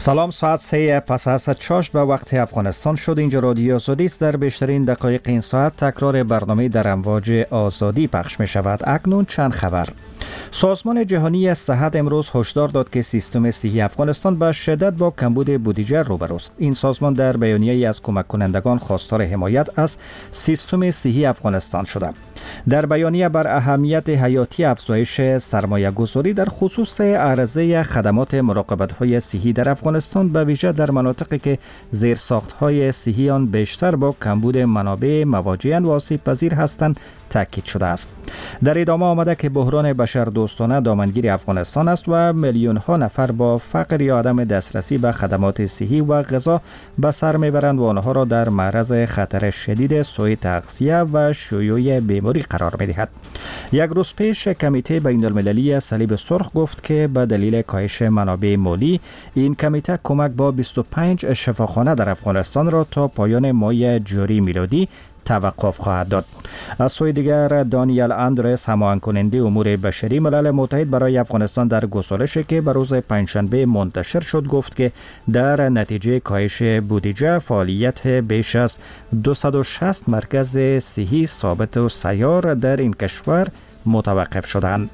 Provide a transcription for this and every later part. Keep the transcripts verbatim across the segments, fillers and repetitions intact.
سلام، ساعت سه پس از چاشت به وقت افغانستان شد. اینجا رادیو آزادی است. در بیشترین دقایق این ساعت تکرار برنامه در امواج آزادی پخش می شود. اکنون چند خبر. سازمان جهانی صحت امروز هشدار داد که سیستم صحی افغانستان به شدت با کمبود بودجه روبروست. این سازمان در بیانیه‌ای از کمک کنندگان خواستار حمایت از سیستم صحی افغانستان شده. در بیانیه بر اهمیت حیاتی افزایش سرمایه گذاری در خصوص عرضه خدمات مراقبت‌های صحی در افغانستان به ویژه در مناطقی که زیرساخت‌های صحی آن بیشتر با کمبود منابع مواجه‌اند و آسیب‌پذیر هستند تاکید شده است. در ادامه آمده که بحران بشردوستانه دامنگیر افغانستان است و میلیون ها نفر با فقر یا عدم دسترسی به خدمات صحی و غذا به سر میبرند و آنها را در معرض خطر شدید سوء تغذیه و شیوع بیماری قرار میدهد. یک روز پیش کمیته بین المللی صلیب سرخ گفت که به دلیل کاهش منابع مالی این کمیته کمک با بیست و پنج شفاخانه در افغانستان را تا پایان ماه جاری میلادی توقف خواهد داد. از سوی دیگر دانیل اندرس، هماهنگ کننده امور بشری ملل متحد برای افغانستان، در گزارشی که به روز پنجشنبه منتشر شد گفت که در نتیجه کاهش بودجه فعالیت بیش از دویست و شصت مرکز صحی ثابت و سیار در این کشور متوقف شدند.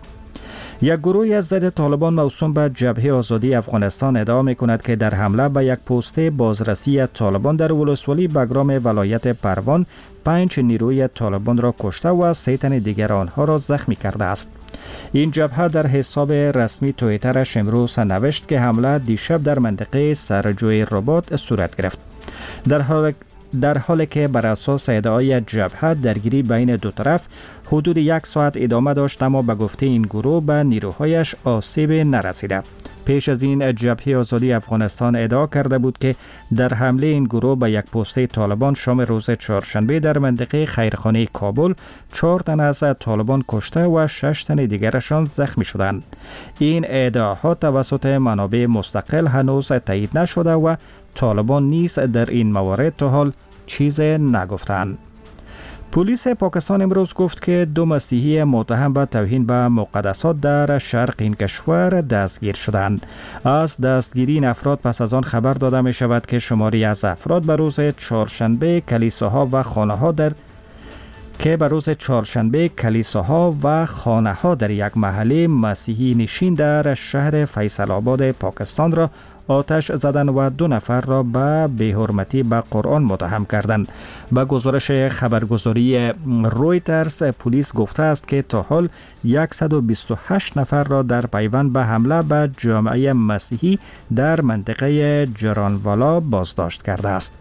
یک گروه از ضد طالبان موسوم به جبهه آزادی افغانستان ادعا می‌کند که در حمله به یک پست بازرسی طالبان در ولسوالی بگرام ولایت پروان پنج نیروی طالبان را کشته و سه تن دیگر آنها را زخمی کرده است. این جبهه در حساب رسمی توییترش امروز نوشت که حمله دیشب در منطقه سرجوی رباط صورت گرفت. در حال در حالی که بر اساس ادعای جبهه درگیری بین دو طرف حدود یک ساعت ادامه داشت، اما به گفته این گروه به نیروهایش آسیب نرسیده. پیش از این جبهه آزادی افغانستان ادعا کرده بود که در حمله این گروه به یک پست طالبان شام روز چهارشنبه در منطقه خیرخانه کابل چهار تن از طالبان کشته و شش تن دیگرشان زخمی شدند. این ادعاها توسط منابع مستقل هنوز تایید نشده و طالبان نیز در این موارد تا حال چیز نگفتند. پلیس پاکستان امروز گفت که دو مسیحی متهم به توهین به مقدسات در شرق این کشور دستگیر شدند. از دستگیری این افراد پس از آن خبر داده می شود که شماری از افراد به روز چهارشنبه کلیساها و خانه‌ها در که به روز چهارشنبه کلیساها و خانه‌ها در یک محله مسیحی نشین در شهر فیصل آباد پاکستان را آتش زدن و دو نفر را به بی‌حرمتی به قرآن متهم کردند. به گزارش خبرگزاری رویترز، پلیس گفته است که تا حال صد و بیست و هشت نفر را در پیوند به حمله به جامعه مسیحی در منطقه جرانوالا بازداشت کرده است.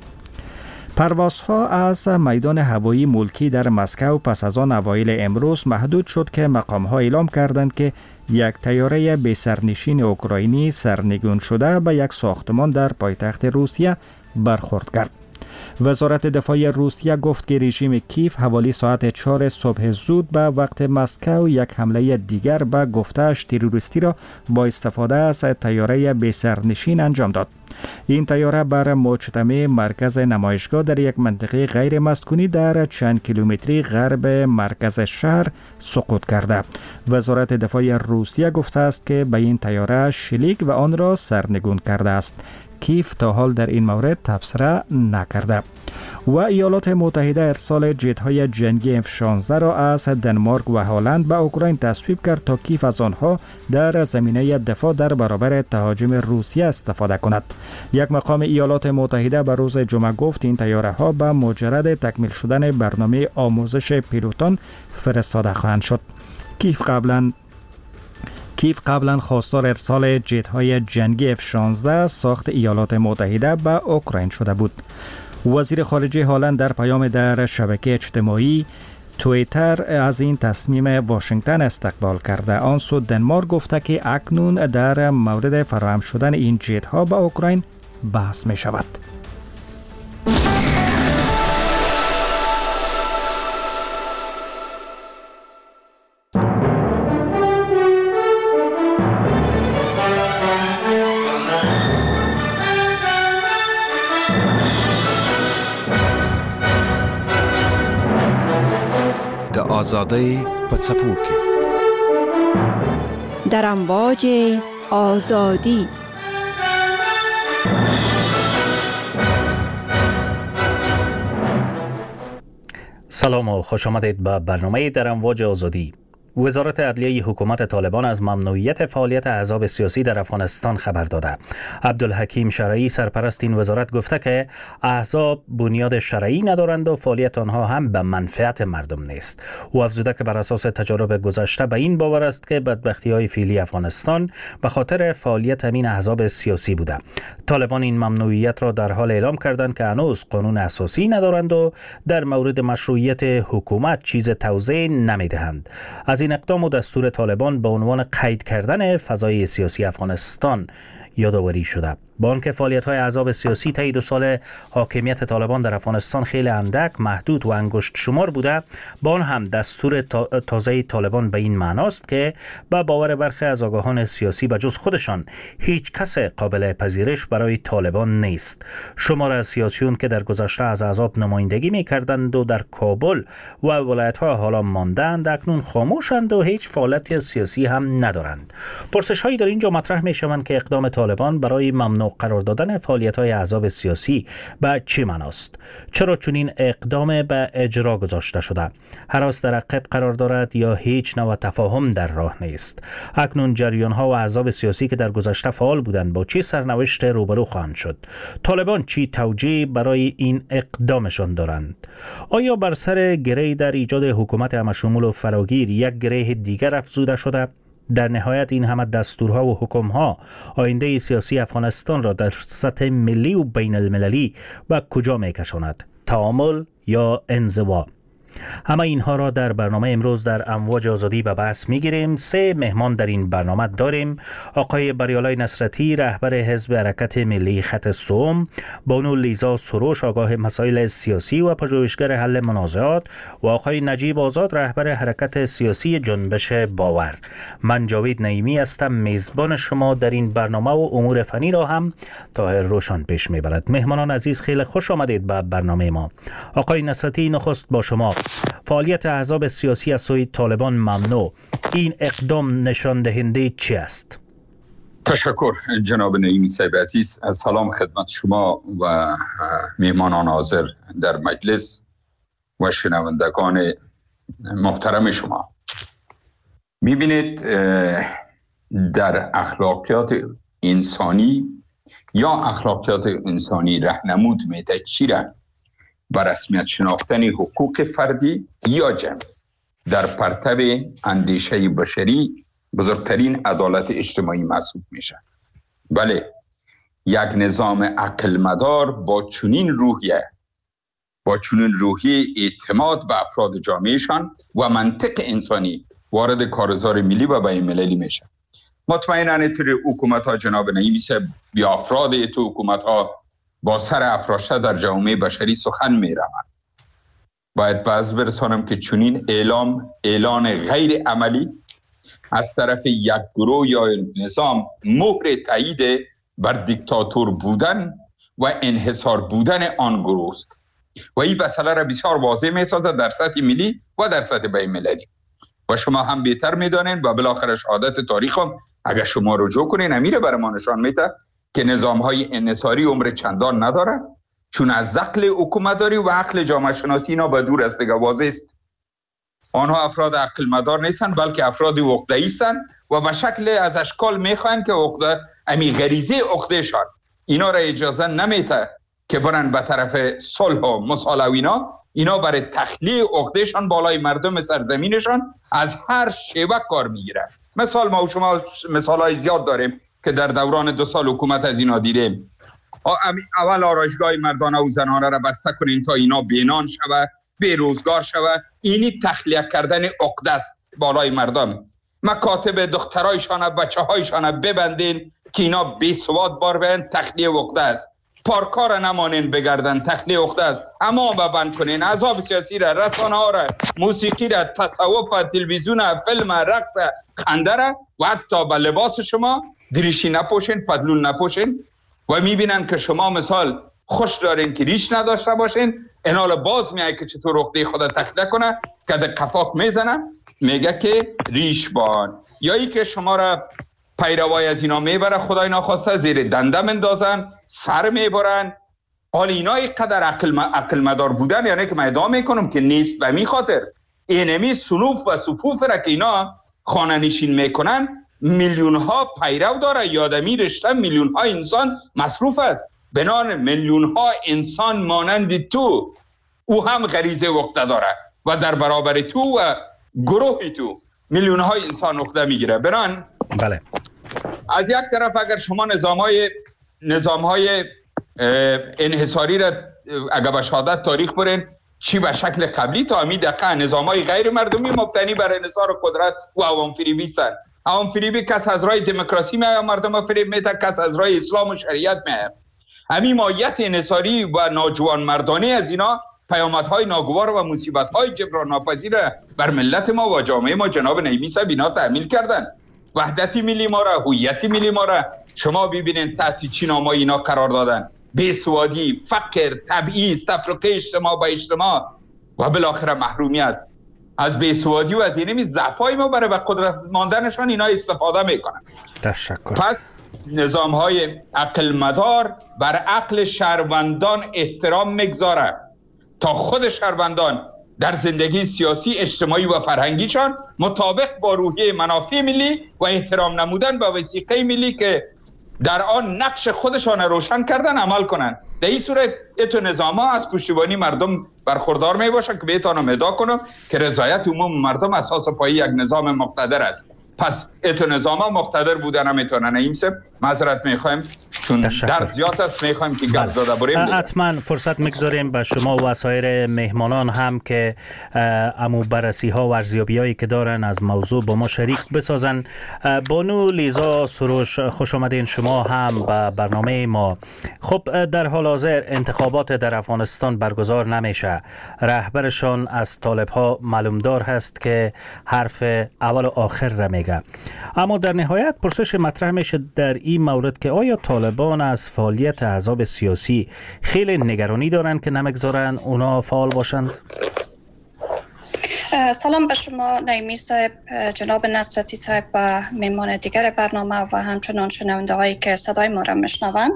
پروازها از میدان هوایی ملکی در مسکو پس از آن اوایل امروز محدود شد که مقام‌ها اعلام کردند که یک طیاره بی سرنشین اوکراینی سرنگون شده به یک ساختمان در پایتخت روسیه برخورد کرد. وزارت دفاع روسیه گفت که رژیم کیف حوالی ساعت چهار صبح زود به وقت مسکو یک حمله دیگر به گفته‌اش تروریستی را با استفاده از طیاره بی سرنشین انجام داد. این طیاره بر مجتمع مرکز نمایشگاه در یک منطقه غیر مسکونی در چند کیلومتری غرب مرکز شهر سقوط کرده. وزارت دفاع روسیه گفته است که به این طیاره شلیک و آن را سرنگون کرده است. کیف تا حال در این مورد تبصره نکرده. و ایالات متحده ارسال جت‌های جنگی اف شانزده را از دنمارک و هلند به اوکراین تصویب کرد تا کیف از آنها در زمینه دفاع در برابر تهاجم روسیه استفاده کند. یک مقام ایالات متحده به روز جمعه گفت این طیاره ها به مجرد تکمیل شدن برنامه آموزش پیلوتان فرستاده خواهند شد. کیف قبلا کیف قبلا خواستار ارسال جت‌های جنگی اف شانزده ساخت ایالات متحده به اوکراین شده بود. وزیر خارجه هلند در پیام در شبکه اجتماعی توییتر از این تصمیم واشنگتن استقبال کرده. آن سو دنمارک گفته که اکنون در مورد فراهم شدن این جت‌ها به اوکراین بحث می شود. آزادی پڅپو کې در امواج آزادی سلام و خوش آمدید به برنامه در امواج آزادی. وزارت عدلیه حکومت طالبان از ممنوعیت فعالیت احزاب سیاسی در افغانستان خبر داده. عبدالحکیم شرعی سرپرست این وزارت گفته که احزاب بنیاد شرعی ندارند و فعالیت آنها هم به منفعت مردم نیست. او افزوده که بر اساس تجارب گذشته به این باور است که بدبختی‌های فعلی افغانستان به خاطر فعالیت همین احزاب سیاسی بوده. طالبان این ممنوعیت را در حال اعلام کردند که هنوز قانون اساسی ندارند و در مورد مشروعیت حکومت چیز توضیح نمیدهند. از این اقدام و دستور طالبان به عنوان قید کردن فضای سیاسی افغانستان یادآوری شده. با آنکه فعالیت‌های احزاب سیاسی طی دو سال حاکمیت طالبان در افغانستان خیلی اندک، محدود و انگشت شمار بوده، با آن هم دستور تازه طالبان به این معناست که با باور برخی از آگاهان سیاسی به جز خودشان هیچ کس قابل پذیرش برای طالبان نیست. شمار از سیاسیون که در گذشته از احزاب نمایندگی می‌کردند و در کابل و ولایت‌ها حالا ماندند، اکنون خاموشند و هیچ فعالیت سیاسی هم ندارند. پرسش‌هایی در اینجا مطرح می‌شوند که اقدام طالبان برای ممنوع قرار دادن فعالیت‌های احزاب سیاسی به چه معناست؟ چرا چنین اقدام به اجرا گذاشته شده؟ هراس در عقب قرار دارد یا هیچ نوع تفاهم در راه نیست؟ اکنون جریان‌ها و احزاب سیاسی که در گذشته فعال بودند با چه سرنوشت روبرو خواهند شد؟ طالبان چی توجیه برای این اقدامشان دارند؟ آیا بر سر گره در ایجاد حکومت همشمول و فراگیر یک گره دیگر افزوده شده؟ در نهایت این همه دستورها و حکمها آینده سیاسی افغانستان را در سطح ملی و بین المللی به کجا می کشاند؟ تعامل یا انزوا؟ همه اینها را در برنامه امروز در امواج آزادی به بحث میگیریم. سه مهمان در این برنامه داریم: آقای بریالای نصرتی، رهبر حزب حرکت ملی خط سوم، بانو لیزا سروش، آگاه مسائل سیاسی و پژوهشگر حل منازعات، و آقای نجیب آزاد، رهبر حرکت سیاسی جنبش باور. من جاوید نعیمی هستم، میزبان شما در این برنامه و امور فنی را هم طاهر روشن پیش میبرد. مهمانان عزیز، خیلی خوش آمدید به برنامه ما. آقای نصرتی، نخست با شما. فعالیت احزاب سیاسی از سوی طالبان ممنوع، این اقدام نشان دهنده چی است؟ تشکر جناب نعیمی صاحب عزیز. از سلام خدمت شما و میهمانان حاضر در مجلس و شنوندگان محترم شما. میبینید در اخلاقیات انسانی یا اخلاقیات انسانی راهنمود میده چی را؟ بر رسمیت شناختن حقوق فردی یا جمعی در پرتو اندیشه بشری بزرگترین عدالت اجتماعی محسوب میشه. بله، یک نظام عقل مدار با چنین روحیه با چنین روحیه اعتماد به افراد جامعهشان و منطق انسانی وارد کارزار ملی و بین المللی میشه. مطمئناً توی حکومت ها جناب نعیمی صاحب بی افراد تو حکومت ها با سر افراشته در جامعه بشری سخن می روند. باید باز برسانم که چنین اعلام اعلان غیر عملی از طرف یک گروه یا نظام مهر تایید بر دیکتاتور بودن و انحصار بودن آن گروه است و این مسئله را بسیار واضح می سازد در سطح ملی و در سطح بین المللی. و شما هم بهتر می دانید و بالاخره شهادت تاریخ هم اگر شما رجوع کنین امیره برای ما نشان میده که نظام های انحصاری عمر چندان نداره، چون از عقل حکومتداری و عقل جامعه شناسی اینا به دور است. دیگه واضح است آنها افراد عقل مدار نیستن، بلکه افراد عقده‌ای هستند و به شکل از اشکال میخواین که عقده امی غریزه عقدهشان اینا را اجازه نمیده که برن به طرف صلح و مصالحه و اینا اینا برای تخلیه عقدهشان بالای مردم سرزمینشان از هر شیوه کار میگیره. مثال ما و شما مثالای زیاد داریم که در دوران دو سال حکومت از اینا دیدیم. اول آرایشگاه مردانه و زنانه را بسته کنین تا اینا بینان شوه، بے روزگار شوه. اینی تخلیه کردن عقده است بالای مردم. مکاتب دخترایشان بچه هایشان ببندین که اینا بی سواد بار بین، تخلیه عقده است. پارکا را نمانین بگردن، تخلیه عقده است. اما ببند کنین احزاب سیاسی را، رسانه ها را، موسیقی را، تصوف، تلویزیون، فیلم، رقص، خنده را و حتی به لباس شما دریشی نپوشین، پدلون نپوشین و میبینن که شما مثال خوش دارین که ریش نداشته باشین. اینال باز میای که چطور عقده خود تخلیه کنه که در کفاک میزنه، میگه که ریش بان، یا ای که شما را پیروای از اینا میبره خدای ناخواسته زیر دنده مندازن، سر میبرن، حال اینا اینقدر عقل عقل مدار بودن، یعنی که من ادعا میکنم که نیست. و می خاطر اینمی سلوف و صفوف را که اینا خانه نشین میکنن میلیون ها پیرو داره. یادمی رشته میلیون ها انسان مصروف است. بنان میلیون ها انسان مانند تو او هم غریزه وقت داره و در برابر تو و گروه تو میلیون های انسان وقت میگیره. بنان بله، از یک طرف اگر شما نظام های نظام های انحصاری را اگر به شهادت تاریخ برین، چی به شکل قبلی تا امی دقیقه نظام های غیر مردمی مبتنی بر انحصار قدرت و عوام فریبی است. عوام فریبی کس از راه دموکراسی میاد، مردم فریب میده، کس از راه اسلام و شریعت میاد. همین ماهیت انحصاری و ناجوان مردانه از اینا پیامدهای ناگوار و مصیبت‌های جبران ناپذیر بر ملت ما و جامعه ما جناب نعیمی صاحب اینا تحمیل کردن. وحدت ملی ما را، هویت ملی ما را شما ببینید تحت چی نامه اینا قرار دادن: بیسوادی، فقر، تبعیض، تفرقه اجتماع با اجتماع و بالاخره محرومیت. از بیسوادی و از اینمی ضعفای ما برای به قدرت ماندنشان اینا استفاده میکنن. تشکر. پس نظام های عقل مدار بر عقل شهروندان احترام میگذاره تا خود شهروندان در زندگی سیاسی، اجتماعی و فرهنگیشان مطابق با روحیه منافع ملی و احترام نمودن به وثیقه ملی که در آن نقش خودشان روشن کردن عمل کنند. در این صورت ایتو نظام ها از پشتیبانی مردم برخوردار می باشن که بهتانم ادعا کنم که رضایت عموم مردم اساس پایی یک نظام مقتدر است. پس ایتو نظام ها مقتدر بودن نمیتونن. نعیم صاحب معذرت میخوایم چون در زیاد است، میخوایم که گپ زده بریم. حتما فرصت میگذاریم به شما و سایر مهمانان هم که امو بررسی ها و ارزیابی هایی که دارن از موضوع با ما شریک بسازن. بانو لیزا سروش، خوش آمدین شما هم به برنامه ما. خب در حال حاضر انتخابات در افغانستان برگزار نمیشه. رهبرشان از طالب ها معلومدار هست که حرف اول و آخر را میگه. اما در نهایت پرسش مطرح میشه در این مورد که آیا طالبان از فعالیت احزاب سیاسی خیلی نگرانی دارن که نمیگذارن اونا فعال باشند؟ سلام به شما نعیمی صاحب، جناب نصرتی صاحب و مهمان دیگر برنامه و همچنان شنونده هایی که صدای ما را میشنوند.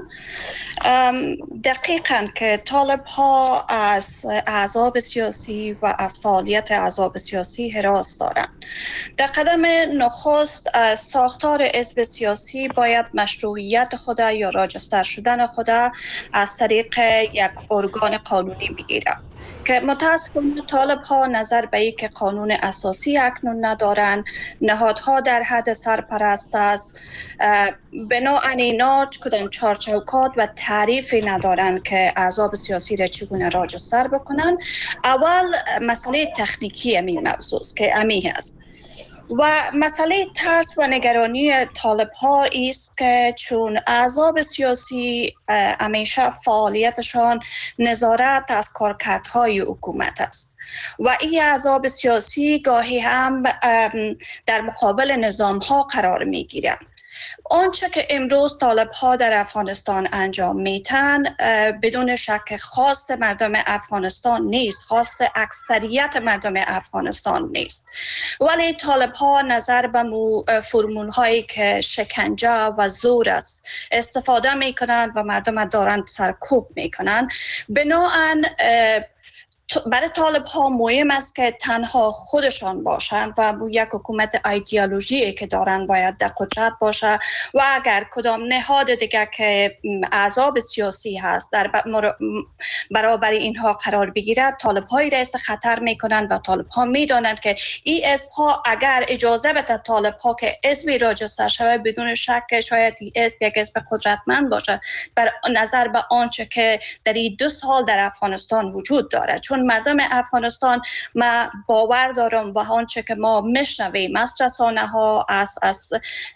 دقیقاً که طالب ها از احزاب سیاسی و از فعالیت احزاب سیاسی هراس دارند. در قدم نخست ساختار حزب سیاسی باید مشروعیت خود یا راجستر شدن خود از طریق یک ارگان قانونی بگیرد که متاسفانه طالب ها نظر به این که قانون اساسی اکنون ندارند، نهادها در حد سرپرست است، بنابراین اینا کدام چارچوکات و تعریفی ندارند که احزاب سیاسی را چگونه راجستر بکنن. اول مسئله تکنیکی همین موضوع که امی است و مسئله ترس و نگرانی طالب ها است که چون احزاب سیاسی همیشه فعالیتشان نظارت از کارکردهای حکومت است و این احزاب سیاسی گاهی هم در مقابل نظام ها قرار می گیرند. آنچه که امروز طالب ها در افغانستان انجام میتن بدون شک خواست مردم افغانستان نیست، خواست اکثریت مردم افغانستان نیست، ولی طالب ها نظر به فرمول هایی که شکنجه و زور است استفاده میکنند و مردم دارند سرکوب میکنند. بنابراین برای طالب ها مهم است که تنها خودشان باشند و یک حکومت ایدئولوژی که دارند باید در قدرت باشه و اگر کدام نهاد دیگر که احزاب سیاسی هست در برابر اینها قرار بگیرد، طالب های رئیس خطر میکنند و طالب ها میدانند که این حزب ها اگر اجازه بده طالب ها که حزبی راجستر شود، بدون شک شاید این حزب یک حزب قدرتمند باشه بر نظر به آنچه که در این دو سال در افغانستان وجود دارد. چون مردم افغانستان ما باور دارم با آنچه که ما میشنویم از رسانه ها، از از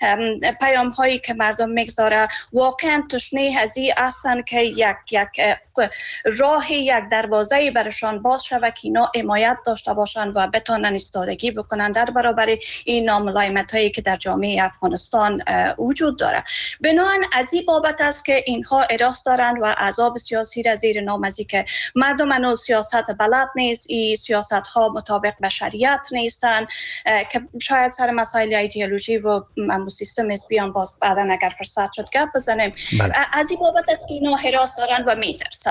پیام هایی که مردم میگذاره، واقعا تشنه هزی هستند که یک یک راهی، یک دروازه‌ای برشان باز شود که اینا حمایت داشته باشند و بتونن ایستادگی بکنن در برابر این ناملایمت هایی که در جامعه افغانستان وجود داره. بنابراین از این بابت است که اینها اراده دارند و احزاب سیاسی را زیر نام از که مردم انو سیاست حکومت بلد نیست، این سیاست ها مطابق به شریعت نیستن که شاید سر مسائل ایدئولوژی و سیستم حزبیان باز بعدا اگر فرصت شد گپ بزنیم. بله. از این بابت است که اینا هراس دارن و میترسن.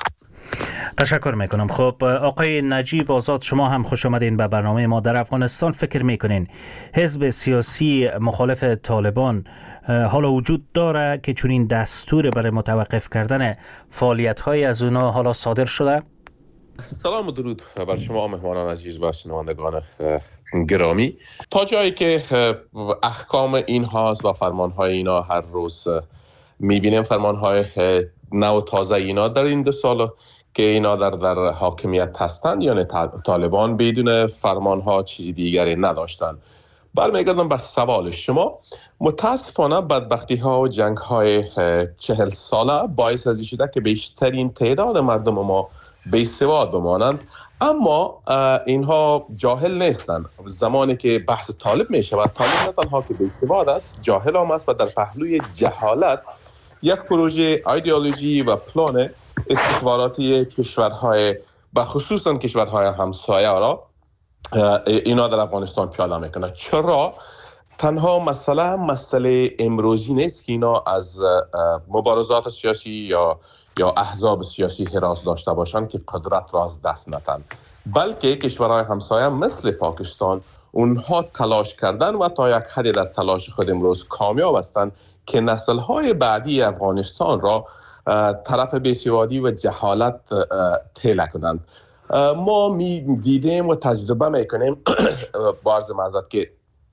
تشکر میکنم. خب آقای نجیب آزاد، شما هم خوش آمدین به برنامه ما. در افغانستان فکر میکنین حزب سیاسی مخالف طالبان حالا وجود داره که چنین دستور برای متوقف کردن فعالیت های از اونا حالا صادر شده؟ سلام و درود بر شما مهمانان عزیز و شنوندگان گرامی. تا جایی که احکام این هاست و فرمان های اینا هر روز میبینیم، فرمان های نو تازه اینا در این دو سال که اینا در در حاکمیت هستند، یعنی طالبان بدون فرمان ها چیزی دیگری نداشتن. برمیگردم بر سوال شما. متاسفانه بدبختی ها و جنگ های چهل ساله باعث از این شده که بیشترین تعداد مردم ما بی‌سواد بمانند، اما اینها جاهل نیستند. زمانی که بحث طالب می شود، طالب نه تنها که بی‌سواد است، جاهل هم است و در پهلوی جهالت یک پروژه ایدئولوژی و پلان استخباراتی کشورهای و خصوصا کشورهای همسایه را اینا در افغانستان پیاده میکنه. چرا؟ تنها مسئله مسئله امروزی نیست که اینا از مبارزات سیاسی یا یا احزاب سیاسی هراس داشته باشند که قدرت را از دست ندن، بلکه کشورهای همسایه مثل پاکستان اونها تلاش کردن و تا یک حدی در تلاش خود امروز کامیاب هستند که نسل‌های بعدی افغانستان را طرف بی‌سوادی و جهالت طلع کنند. ما می دیدیم و تجربه میکنیم باز معذرت که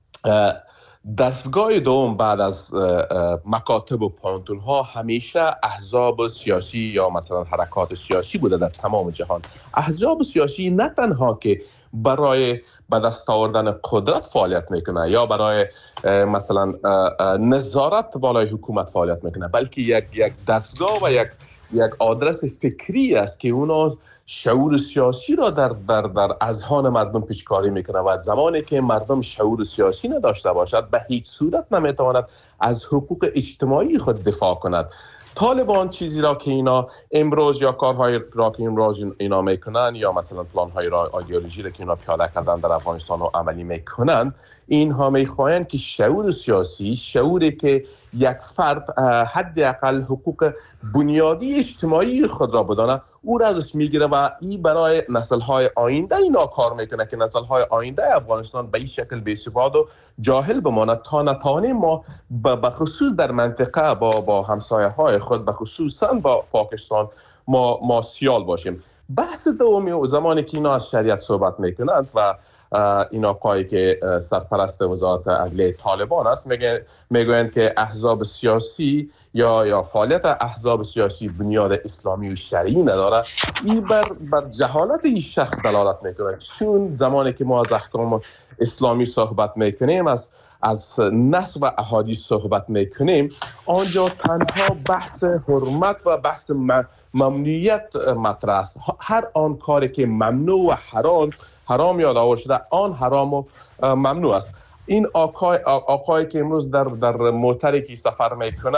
دستگاه دوم بعد از مکاتب و پانتون ها همیشه احزاب سیاسی یا مثلا حرکات سیاسی بوده در تمام جهان. احزاب سیاسی نه تنها که برای به دست آوردن قدرت فعالیت میکنه یا برای مثلا نظارت بالای حکومت فعالیت میکنه، بلکه یک یک دستگاه و یک یک آدرس فکری است که اونا شعور سیاسی را در در در اذهان مردم پیشکاری میکنه و زمانی که مردم شعور سیاسی نداشته باشد به هیچ صورت نمیتواند از حقوق اجتماعی خود دفاع کند. طالبان چیزی را که اینا امروز یا کارهای را که امروز اینا میکنن یا مثلا پلانهای را ایدئولوژی را که اینا پیاده کردن در افغانستان و عملی میکنن، اینها میخواهند که شعور سیاسی، شعوری که یک فرد حداقل حقوق بنیادی اجتماعی خود را بدانه، او را ازش میگیره و این برای نسل‌های آینده اینا کار میکنه که نسل‌های آینده افغانستان به این شکل بی‌سواد و جاهل بماند تا نتوانیم ما به خصوص در منطقه با با همسایه‌های خود به خصوصا با پاکستان ما ما سیال باشیم. بحث دومی زمانی که اینا از شریعت صحبت میکنند و این آقایی که سرپرست وزارت عدلیه طالبان است میگه میگویند که احزاب سیاسی یا یا فعالیت احزاب سیاسی بنیاد اسلامی و شرعی نداره. این بر بر جهالت این شخص دلالت میکنه، چون زمانی که ما از احکام اسلامی صحبت میکنیم، از از نص و احادیث صحبت میکنیم، آنجا تنها بحث حرمت و بحث ممنوعیت مطرح است. هر آن کاری که ممنوع و حرام حرام یاد آورده شده، آن حرام و ممنوع است. این آقای آقایی که امروز در در موتری که سفر میکنه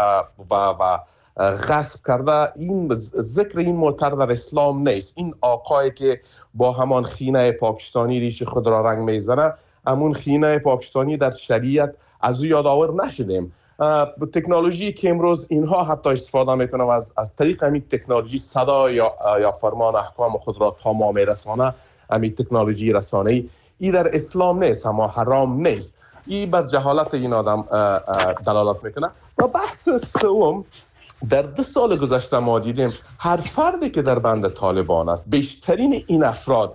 و و غصب کرده، این ذکر این موتر در اسلام نیست. این آقایی که با همان خینه پاکستانی ریش خود را رنگ میزنه، همون خینه پاکستانی در شریعت از او یادآور نشدیم. تکنولوژی که امروز اینها حتی استفاده میکنه و از از طریق همین تکنولوژی صدا یا یا فرمان احکام خود را تا ما میرسانه، همین تکنولوژی رسانه‌ای، این در اسلام نیست، اما حرام نیست. این بر جهالت این آدم دلالت میکنه. و بحث سوم، در دو سال گذشته ما دیدیم هر فردی که در بند طالبان است، بیشترین این افراد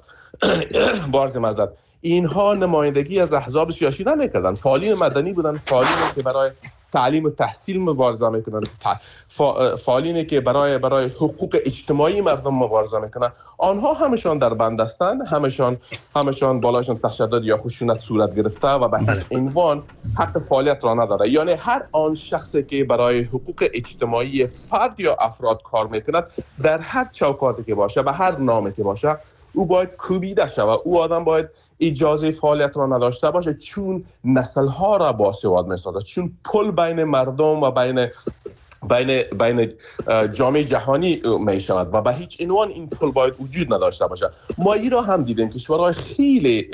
بارز مزد اینها نمایندگی از احزاب سیاسی نمیکردن، فعالین مدنی بودن، فعالینی که برای تعلیم و تحصیل مبارزه میکنن، فعالینی که برای برای حقوق اجتماعی مردم مبارزه میکنن. آنها همشان در بند هستند، همشان همشان بالاشان تشدد یا خشونت صورت گرفته و به هیچ عنوان حق فعالیت را نداره. یعنی هر آن شخصی که برای حقوق اجتماعی فرد یا افراد کار میکند، در هر چوکاتی که باشه، به هر نامی که باشه، او باید کوبیده شود. او آدم باید اجازه فعالیت را نداشته باشه، چون نسل‌ها را باسواد می‌سازد، چون پل بین مردم و بین بین بین جامعه جهانی می شود و به هیچ عنوان این پل باید وجود نداشته باشد. ما این را هم دیدیم کشورهای خیلی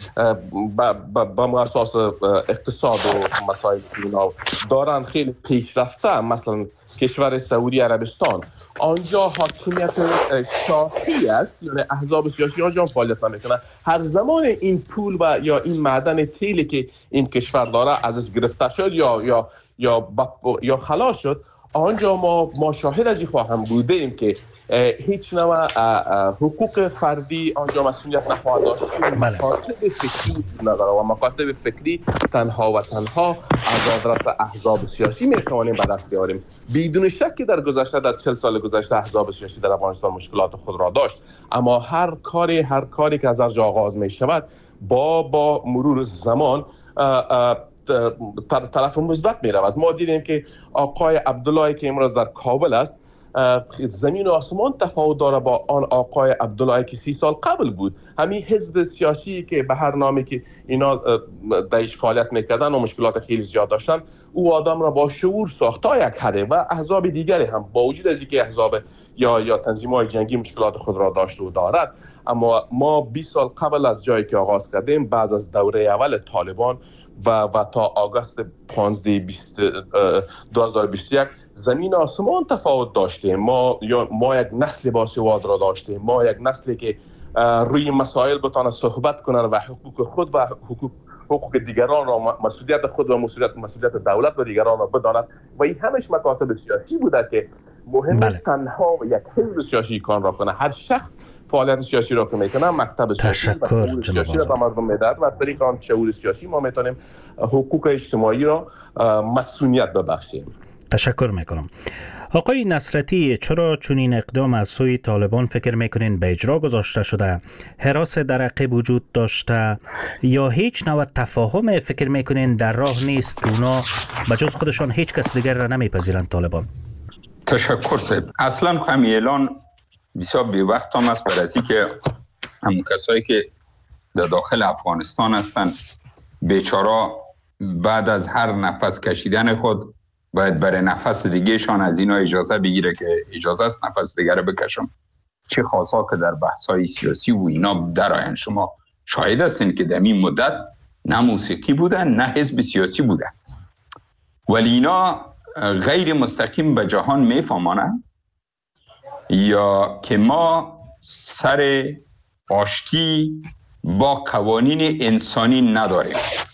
با اساس اقتصاد و مسائل اینا دارن خیلی پیشرفته، مثلا کشور سعودی عربستان، آنجا حاکمیت شاهی است، یعنی احزاب سیاسی آنجا فعالیت نمیکنن. هر زمان این پول و یا این معدن تیلی که این کشور داره ازش گرفته شد یا یا یا یا خلاص شد، آنجا ما ما شاهد از این خواهم بودیم که هیچ نوع حقوق فردی آنجا مسئولیت نخواهد داشت. مکاتب فکری وجود نداره و مکاتب فکری تنها و تنها از آدرس احزاب سیاسی میتوانیم به دست بیاریم. بدون شک که در گذشته در چهل سال گذشته احزاب سیاسی در افغانستان مشکلات خود را داشت، اما هر کاری هر کاری که از آنجا آغاز می شود با با مرور زمان طرف مثبت می رود. ما دیدیم که آقای عبدالله که امروز در کابل است، زمین و آسمان تفاوت داره با آن آقای عبدالله که سی سال قبل بود. همین حزب سیاسی که به هر نامی که اینا درش فعالیت میکردن و مشکلات خیلی زیاد داشتن، او آدم را با شعور ساخت تا یک حده و احزاب دیگری هم با وجود از اینکه احزاب یا یا تنظیم‌های جنگی مشکلات خود را داشت و دارد، اما ما بیست سال قبل از جایی که آغاز کردیم بعد از دوره اول طالبان و و تا آگوست پانزده دو هزار و بیست و یک زمین آسمان تفاوت داشتیم. ما یا ما یک نسل باسواد را داشتیم، ما یک نسلی که روی مسائل بتونه صحبت کنن و حقوق خود و حقوق حقوق دیگران را، مسئولیت خود و مسئولیت مسئولیت دولت و دیگران را بداند و این همش مکاتب سیاسی بوده که مهم است تنها یک حزب سیاسی کار را کنه. هر شخص فعالیت سیاسی را که میکنه مکتب سیاسی و شعور سیاسی را به مردم میدهد و از طریق آن شعور سیاسی ما میتونیم حقوق اجتماعی را مسئولیت ببخشیم. تشکر میکنم. آقای نصرتی، چرا چنین اقدام از سوی طالبان فکر میکنین به اجرا گذاشته شده؟ هراس در عقب وجود داشته یا هیچ نوع تفاهم فکر میکنین در راه نیست که اونا بجز خودشان هیچ کس دیگر را نمیپذیرند طالبان؟ تشکر صاحب. اصلا همین اعلان بسیار بی وقت هم است برای از که همون کسایی که در داخل افغانستان هستند بیچاره بعد از هر نفس کشیدن خود باید برای نفس دیگه شان از اینا اجازه بگیره که اجازه است نفس دیگه رو بکشم. چه خاصا که در بحث‌های سیاسی و اینا در آین شما شاهد هستین که در این مدت نه موسیقی بودن نه حزب سیاسی بودن، ولی اینا غیر مستقیم به جهان میفهمانند یا که ما سر آشتی با قوانین انسانی نداریم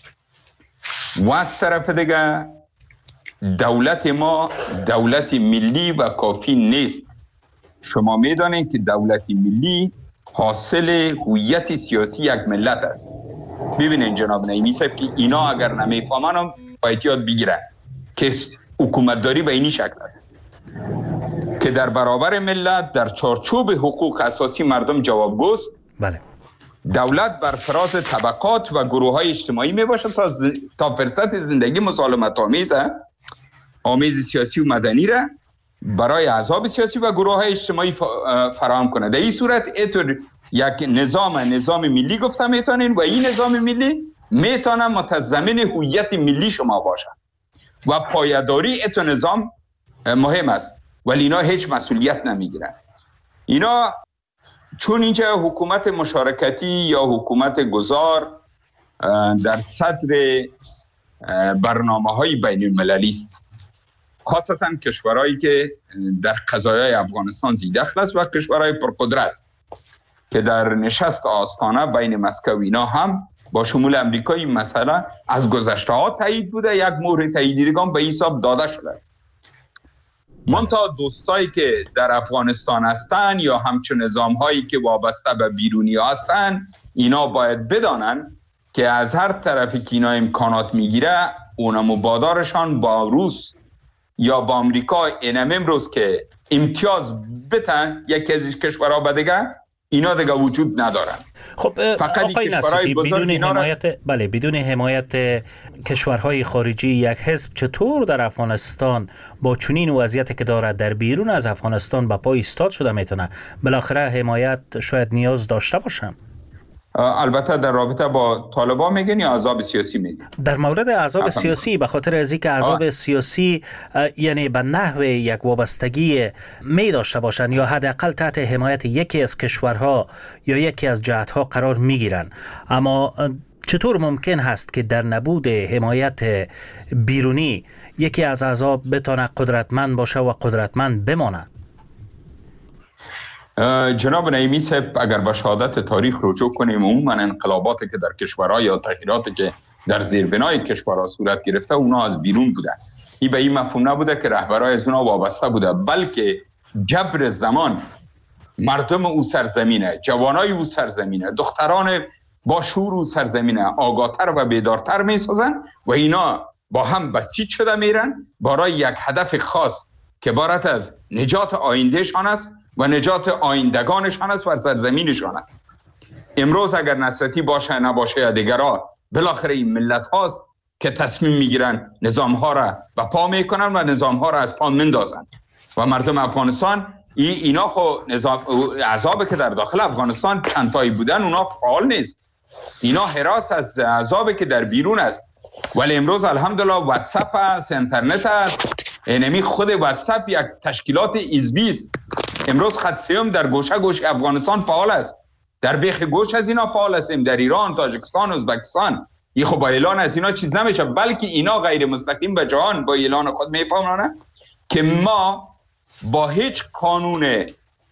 و از طرف دیگه دولت ما دولت ملی و کافی نیست. شما میدانید که دولت ملی حاصل هویت سیاسی یک ملت است. ببینید جناب نعیمی صاحب که اینا اگر نمیفهمن باید یاد بگیرن که حکومتداری به این شکل است که در برابر ملت در چارچوب حقوق اساسی مردم جوابگوست. بله. دولت بر فراز طبقات و گروه‌های اجتماعی میباشد تا ز... تا فرصت زندگی مسالمت آمیز آمیز سیاسی و مدنی را برای احزاب سیاسی و گروه‌های اجتماعی فراهم کنه. در این صورت اینطور یک نظام نظام ملی گفته میتونین و این نظام ملی میتونه متضمن هویت ملی شما باشه و پایداری اینطور نظام مهم است، ولی اینا هیچ مسئولیت نمیگیرن. اینا چون اینجا حکومت مشارکتی یا حکومت گذار در صدر برنامه‌های بین المللی است، خاصتا کشورهایی که در قضایای افغانستان زیدخل است و کشورهای پرقدرت که در نشست آستانه بین مسکو اینا هم با شمول امریکایی مثلا از گذشته ها تایید بوده، یک مهر تاییدیدگان به حساب داده شده. منتها دوستایی که در افغانستان هستن یا همچون نظام هایی که وابسته به بیرونی هستن، اینا باید بدانن که از هر طرفی که اینا امکانات میگیره اونا مبادرشان با روس یا با امریکا اینم امروز که امتیاز بتن یکی از کشورها به دیگه، اینا دیگه وجود ندارن. خب فقط آقای نصرتی، بدون حمایت را... بله بدون حمایت کشورهای خارجی یک حزب چطور در افغانستان با چنین وضعیتی که دارد در بیرون از افغانستان به پای ایستاد شده میتونه؟ بالاخره حمایت شاید نیاز داشته باشم. البته در رابطه با طالبان میگن یا احزاب سیاسی میگن؟ در مورد احزاب سیاسی، به خاطر از اینکه احزاب سیاسی یعنی به نحو یک وابستگی می داشته باشند یا حداقل تحت حمایت یکی از کشورها یا یکی از جهتها قرار میگیرند، اما چطور ممکن هست که در نبود حمایت بیرونی یکی از احزاب بتونه قدرتمند باشه و قدرتمند بماند؟ جناب نعیمی صاحب، اگر به شهادت تاریخ رجوع کنیم، عموما انقلاباتی که در کشورها یا تغییراتی که در زیربنای کشورها صورت گرفته اونا از بیرون بودن. این به این مفهوم نبوده که رهبرای از اونا وابسته بوده، بلکه جبر زمان مردم او سرزمینه، جوانای او سرزمینه، دختران با شعور او سرزمینه آگاهتر و بیدارتر می سازن و اینا با هم بسیج شده میرن برای یک هدف خاص که عبارت از نجات آیندهشان است و نجات آیندگانشان است و سرزمینشان است. امروز اگر نصرتی باشه نباشه یا دیگرها، بالاخره این ملت هاست که تصمیم میگیرن نظام ها را به پا میکنن و نظام ها را از پا مندازن و مردم افغانستان ای اینا خو نظام عذابه که در داخل افغانستان چند تایی بودن اونا فعال نیست، اینا حراس از عذابه که در بیرون است. ولی امروز الحمدلله واتساپ است، اینترنت است، اینمی خود واتساپ یک تشکیلات حزبی است. امروز خط سیوم در گوشه گوشه افغانستان فعال است، در بیخ گوش از اینا فعال هستیم، در ایران، تاجیکستان، ازبکستان. این خب با اعلان از اینا چیز نمیشه، بلکه اینا غیر مستقیم به جهان با اعلان خود میفهمونن که ما با هیچ قانون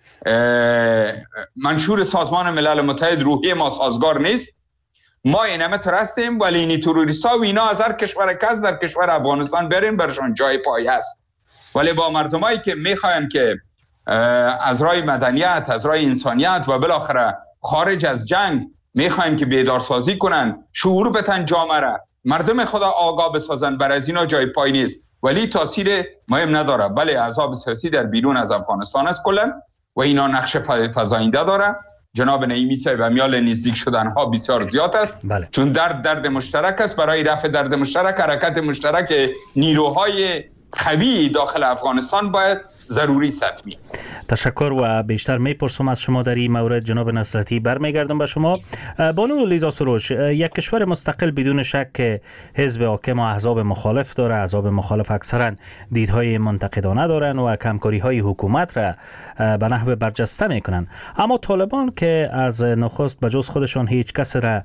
منشور سازمان ملل متحد روحی ما سازگار نیست. ما اینمه ترستیم ولی اینی تروریستا و اینا از هر کشور کس در کشور افغانستان برین برشان جای پای است. ولی با مردمایی که میخواین که از راه مدنیت، از راه انسانیت و بالاخره خارج از جنگ میخواین که بیدارسازی کنن، شعور بتن جامعه را، مردم خدا آگاه بسازن، بر از اینا جای پای نیست. ولی تاثیر مهم نداره. بله احزاب سیاسی در بیرون از افغانستان است کلا و اینا نقش فزاینده داره. جناب نعیمی صاحب امیال نزدیک شدن ها بسیار زیاد است. بله. چون درد درد مشترک است. برای رفع درد مشترک حرکت مشترک نیروهای قوی داخل افغانستان باید ضروری ستمی. تشکر و بیشتر میپرسم از شما در این مورد. جناب نصرتی برمیگردم به شما. بانو لیزا سروش، یک کشور مستقل بدون شک که حزب حاکم و احزاب مخالف داره، احزاب مخالف اکثرا دیدهای منتقدانه دارن و کمکاری های حکومت را به نحو برجسته میکنن، اما طالبان که از نخست به جز خودشان هیچ کس را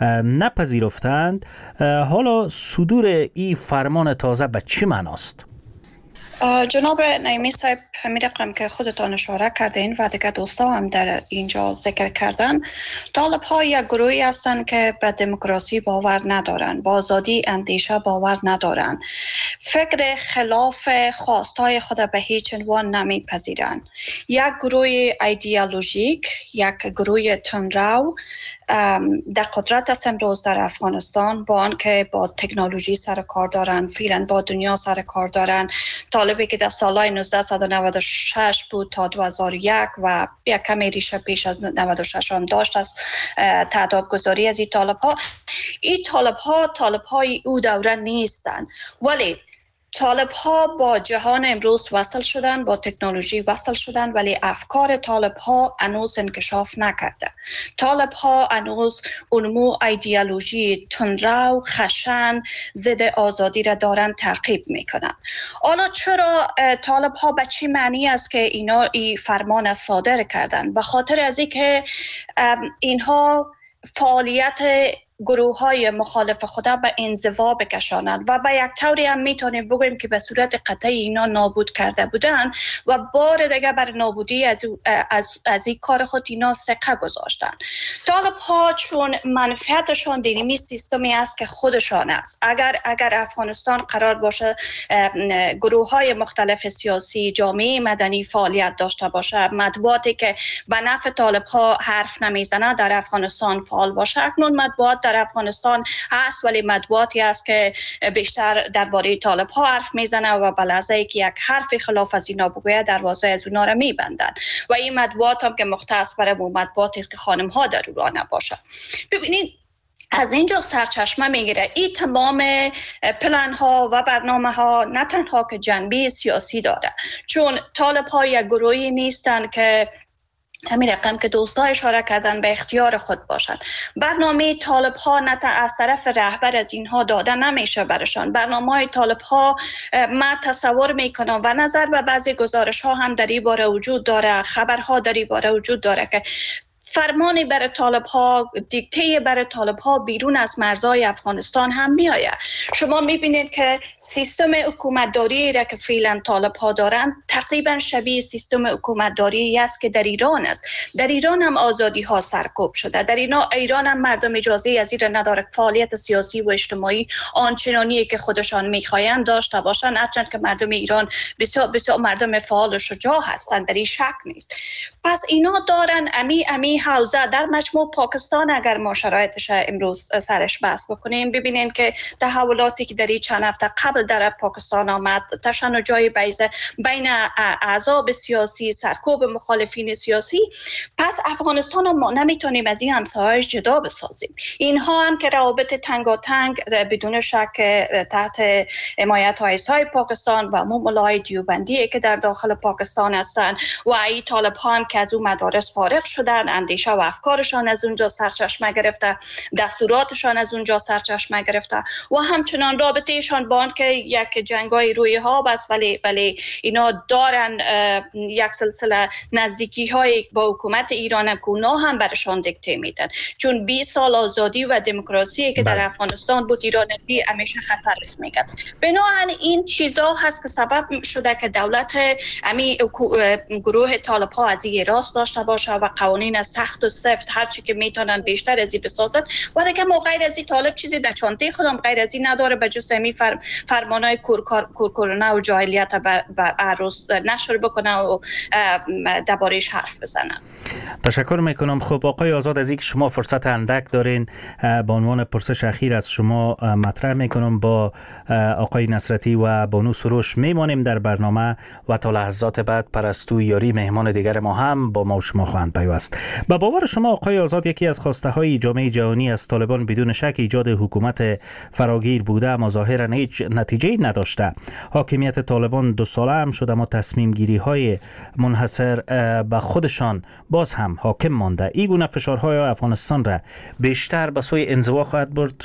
نپذیرفتند، حالا صدور این فرمان تازه به چی معناست؟ جناب نعیمی صاحب، همین رقم که خودتان اشاره کردین و دیگه دوستا هم در اینجا ذکر کردن، طالب ها یک گروهی هستند که به دموکراسی باور ندارن، با آزادی اندیشه باور ندارن، فکر خلاف خواستهای خود به هیچ عنوان نمیپذیرن. یک گروه ایدئولوژیک، یک گروه تندرو در قدرت است امروز در افغانستان، با آنکه با تکنولوژی سر کار دارن، فعلا با دنیا سر کار دارن. طالبی که در سالهای نوزده نود و شش بود تا دو هزار و یک و یک کمی ریشه پیش از نود و شش هم داشت از تعداد گذاری از این طالب ها. این طالب ها طالب های او دوره نیستن، ولی طالب ها با جهان امروز وصل شدن، با تکنولوژی وصل شدن، ولی افکار طالب ها هنوز انکشاف نکرده. طالب ها هنوز اونمو ایدئولوژی تندرو، خشن، ضد آزادی را دارن تعقیب میکنن. حالا چرا طالب ها به چی معنی است که اینا این فرمان صادر کردن؟ به خاطر از اینکه اینها فعالیت گروه های مخالف خدا به انزوا بکشانند و به یک طوری هم میتونیم بگوییم که به صورت قطعی اینا نابود کرده بودن و بار دیگه بر نابودی از از از این کار خود اینا سقه گذاشتن. طالب ها چون منفعتشان دینی سیستمی است که خودشان است. اگر اگر افغانستان قرار باشه گروه های مختلف سیاسی، جامعه مدنی فعالیت داشته باشه، مطبوعاتی که به نفع طالب ها حرف نمیزنه در افغانستان فعال باشه، اکنون مطبوعات در افغانستان هست ولی مطبوعاتی است که بیشتر درباره طالب ها حرف میزنه و به لحظه ای که یک حرف خلاف از اینا بگوید دروازه از اونا را میبندن و این مطبوعات هم که مختص برای مطبوعاتی است که خانم ها در اون نباشه. ببینید از اینجا سرچشمه میگیره این تمام پلن ها و برنامه ها نه تنها که جنبه سیاسی داره، چون طالب ها یک گروهی نیستن که همین رقم که دوستا اشاره کردن به اختیار خود باشند. برنامه طالب ها نه از طرف رهبر از اینها داده نمیشه برشان. برنامه های طالب ها من تصور میکنم و نظر به بعضی گزارش ها هم در این باره وجود داره، خبرها در این باره وجود داره که فرمانی بر طالب ها، دیکته بر طالب ها بیرون از مرزهای افغانستان هم می آید. شما می بینید که سیستم حکومتداری را که فعلا طالب ها دارند تقریبا شبیه سیستم حکومتداری است که در ایران است. در ایران هم آزادی ها سرکوب شده. در ایران هم مردم اجازه از این نداره فعالیت سیاسی و اجتماعی آنچنانی که خودشان میخواهند داشته باشند، هرچند که مردم ایران بسیار بسیار مردم فعال و شجاع هستند، در این شک نیست. پس اینا دارن امی امی حوزه در مجموع پاکستان اگر ما شرایطش امروز سرش بحث بکنیم ببینین که تحولاتی که در این چند هفته قبل در پاکستان آمد، تشنجای بیضه بین احزاب سیاسی، سرکوب مخالفین سیاسی، پس افغانستان ما نمیتونیم از این همسایه‌اش جدا بسازیم. اینها هم که روابط تنگاتنگ بدون شک تحت حمایت آیسای پاکستان و مولای دیوبندی که در داخل پاکستان هستند و ای طالب ها هم که از اون مدارس فارغ شدن، اندیشه و افکارشان از اونجا سرچشمه گرفته، دستوراتشان از اونجا سرچشمه گرفته و همچنان رابطهشان با آن که یک جنگای روی ها بس، ولی ولی اینا دارن یک سلسله نزدیکی های با حکومت ایران هم که اونا هم برشان دیکته میدن، چون بیست سال آزادی و دموکراسی که در افغانستان بود ایران بی همیشه خطر است میگد. بنابراین این چیزا هست که سبب شده که دولت امی گروه طالب ها از این راست داشته باشه و قوانین سخت و سفت هر چی که میتونن بیشتر از این بسازن و دیگه ما غیر از این طالب چیزی در چانته خودم غیر از این نداره به جز همین فرم فرمانای کورکورانه و جاهلیت و عروس نشر بکنه و درباره‌اش حرف بزنن. تشکر میکنم. خب آقای آزاد، از اینکه شما فرصت اندک دارین به عنوان پرسش اخیر از شما مطرح میکنم. با آقای نصرتی و بانو سروش میمانیم در برنامه و تا لحظات بعد پرستو یاری مهمان دیگر ما هم با ما و شما خواهند پیوست. به باور شما آقای آزاد یکی از خواسته های جامعه جهانی از طالبان بدون شک ایجاد حکومت فراگیر بوده، اما ظاهرا هیچ نتیجه نداشته. حاکمیت طالبان دو ساله هم شده اما تصمیم گیری های منحصر به خودشان باز هم حاکم مانده. این گونه فشارهای افغانستان را بیشتر به سوی انزوا خواهد برد؟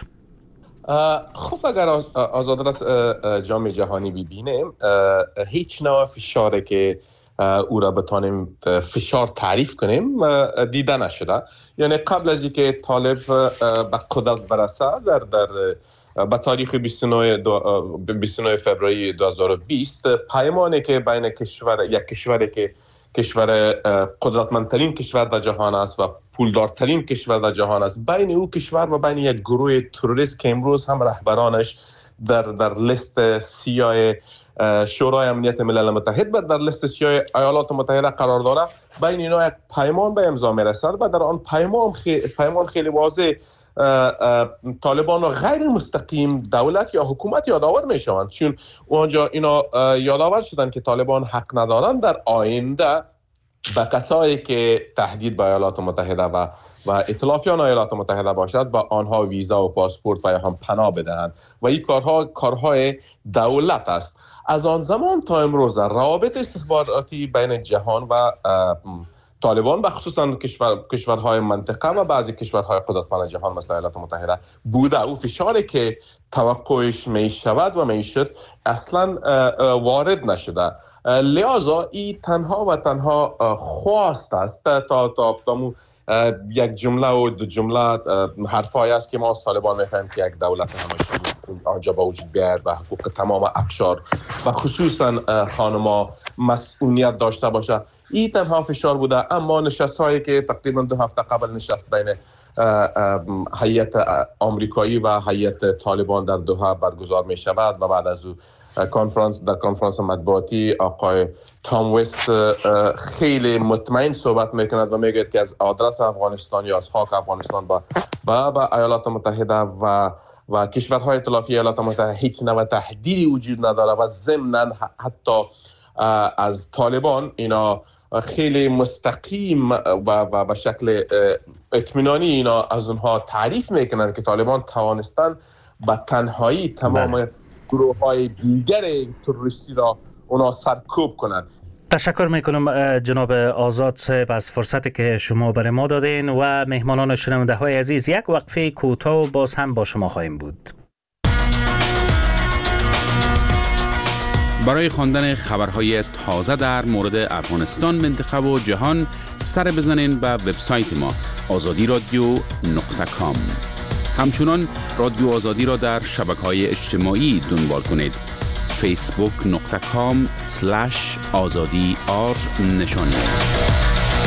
خب اگر آزاد را جامعه جهانی ببینیم، هیچ نوع فشاری که او را بتانیم فشار تعریف کنیم دیده نشده. یعنی قبل از اینکه طالب به قدرت برسه در در به تاریخ بیست و نه فوریه دو هزار و بیست پیمانی که بین کشور یک کشوری که کشور قدرتمندترین کشور در جهان است و پولدارترین کشور در جهان است، بین او کشور و بین یک گروه تروریست که امروز هم رهبرانش در در لیست سیاه شورای امنیت ملل متحد و در لیست سیاه ایالات متحده قرار داره، بین اینا یک پیمان به امضا میرسد و در آن پیمان خیلی پیمان خیلی واضح طالبان و غیر مستقیم دولت یا حکومت یادآور میشوند، چون اونجا اینا یادآور شدن که طالبان حق ندارن در آینده به کسایی که تهدید به ایالات متحده و و ائتلافیان ایالات متحده باشد با آنها ویزا و پاسپورت و یا هم پناه بدهند و این کارها کارهای دولت است. از آن زمان تا امروز روابط استخباراتی بین جهان و طالبان و خصوصا کشور کشورهای منطقه و بعضی کشورهای قدرتمند جهان مثل ایالات متحده بوده. او فشاری که توقعش می شود و می شد اصلا وارد نشده. لذا این تنها و تنها خواست است تا تا تا یک جمله و دو جمله حرفایی است که ما از طالبان می‌خوایم که یک دولت همایشی آنجا با وجود بیاید و حقوق تمام افشار و خصوصا خانم‌ها مسئولیت داشته باشه. این تنها فشار بوده. اما نشست‌هایی که تقریبا دو هفته قبل نشست بین هیئت آمریکایی و هیئت طالبان در دوحه برگزار می شود و بعد از او کنفرانس در کنفرانس مطبوعاتی آقای تام وست خیلی مطمئن صحبت میکند و میگه که از آدرس افغانستان یا از خاک افغانستان با با ایالات متحده و و کشورهای ائتلافی ایالات متحده هیچ نوع تهدیدی وجود نداره و ضمناً حتی از طالبان اینا خیلی مستقیم و و به شکل اطمینانی اینا از اونها تعریف میکنن که طالبان توانستن به تنهایی تمام گروه های دیگر تروریستی را اونا سرکوب کنند. تشکر میکنم جناب آزاد صاحب از فرصتی که شما برای ما دادین و مهمانان شنونده های عزیز. یک وقفه کوتاه و باز هم با شما خواهیم بود. برای خواندن خبرهای تازه در مورد افغانستان، منطقه و جهان سر بزنین به وبسایت ما آزادی رادیو نقطه کام. همچنان رادیو آزادی را در شبکه‌های اجتماعی دنبال کنید. فیسبوک نقطه کام سلش آزادی آر نشان است.